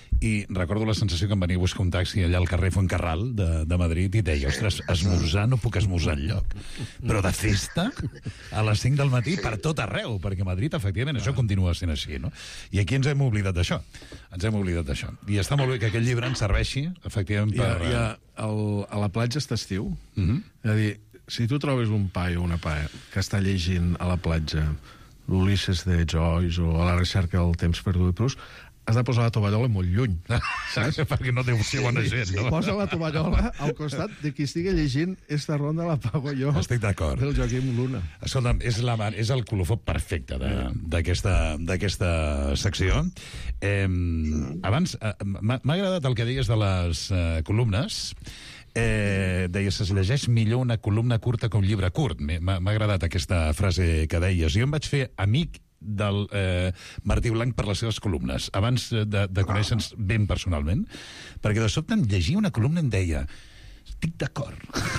i recordo la sensació que em venia a buscar un taxi allà al carrer Fuencarral de, de Madrid i deia, ostres, esmorzar no puc esmorzar enlloc, però de festa a les cinc del matí per tot arreu, perquè a Madrid, efectivament, això continua sent així, no? I aquí ens hem oblidat d'això, ens hem oblidat d'això. I està molt bé que aquest llibre ens serveixi, efectivament, per... Hi ha, hi ha el, a la platja està estiu, mm-hmm. És a dir, si tu trobes un paio o una paia que està llegint a la platja l'Ulisses de Joyce o a la recerca del temps perdut de Proust, has de posar la tovallola molt lluny, saps? Perquè no deu ser bona gent, no? Posa la tovallola al costat de qui estigui llegint esta ronda la pago jo. Estic d'acord. Del Joaquim Luna. Escolta'm, és, la, és el colofó perfecte d'aquesta secció. Eh, abans, eh, m'ha agradat el que deies de les eh, columnes. Eh, deies, es llegeix millor una columna curta que un llibre curt. M'ha agradat aquesta frase que deies. Jo em vaig fer amic del eh, Martí Blanc per les seves columnes, abans de, de conèixer-nos ben personalment, perquè de sobte em llegia una columna i em deia estic d'acord.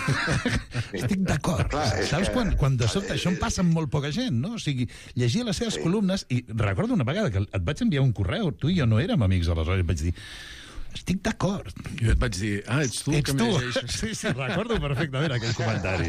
Estic d'acord. Saps quan, quan de sobte això em passa amb molt poca gent, no? O sigui, llegia les seves columnes i recordo una vegada que et vaig enviar un correu, tu i jo no érem amics aleshores, i vaig dir estic d'acord. Jo et vaig dir, ah, ets tu ets que tu. me llegeixes. Sí, sí, recordo perfectament aquell comentari.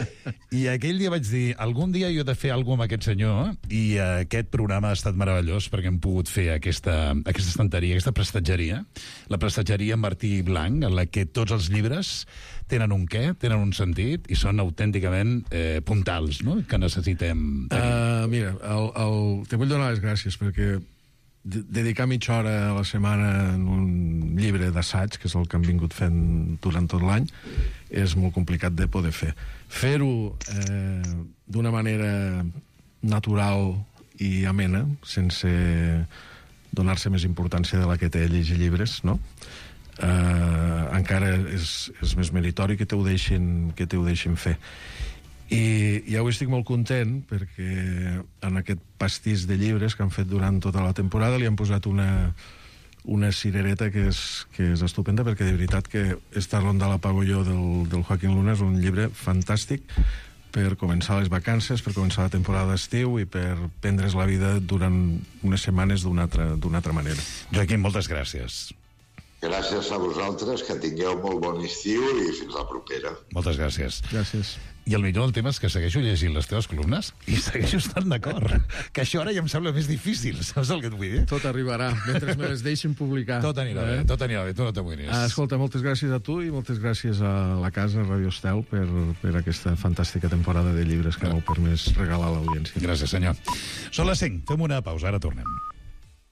I aquell dia vaig dir, algun dia jo he de fer alguna amb aquest senyor, i aquest programa ha estat meravellós perquè hem pogut fer aquesta, aquesta estanteria, aquesta prestatgeria, la prestatgeria Martí Blanc, en la que tots els llibres tenen un què, tenen un sentit, i són autènticament eh, puntals, no?, que necessitem tenir. Uh, mira, el, el... te vull donar les gràcies perquè de dedicar mitja hora a la setmana en un llibre d'assaig, que és el que hem vingut fent durant tot l'any, és molt complicat de poder fer. Fer-ho eh, d'una manera natural i amena, sense donar-se més importància de la que té llegir llibres, no? Eh, encara és, és més meritori que te ho deixin, que te ho deixin fer. I, i avui estic molt content perquè en aquest pastís de llibres que han fet durant tota la temporada li han posat una, una cirereta que és, que és estupenda, perquè de veritat que esta ronda a la Pagolló del, del Joaquín Luna és un llibre fantàstic per començar les vacances, per començar la temporada d'estiu i per prendre's la vida durant unes setmanes d'una altra, d'una altra manera. Joaquim, moltes gràcies. Gràcies a vosaltres, que tingueu molt bon estiu i fins la propera. Moltes gràcies. Gràcies. I el millor del tema és que segueixo llegint les teves columnes i segueixo estant d'acord. Que això ara ja em sembla més difícil, saps el que et vull dir? Tot arribarà, mentre me les deixin publicar. Tot anirà eh? bé, tot anirà bé, tu no t'amoïnis. Ah, escolta, moltes gràcies a tu i moltes gràcies a la casa, Radio Estel, per, per aquesta fantàstica temporada de llibres que m'heu permès regalar a l'audiència. Gràcies, senyor. Són les cinc, fem una pausa, ara tornem.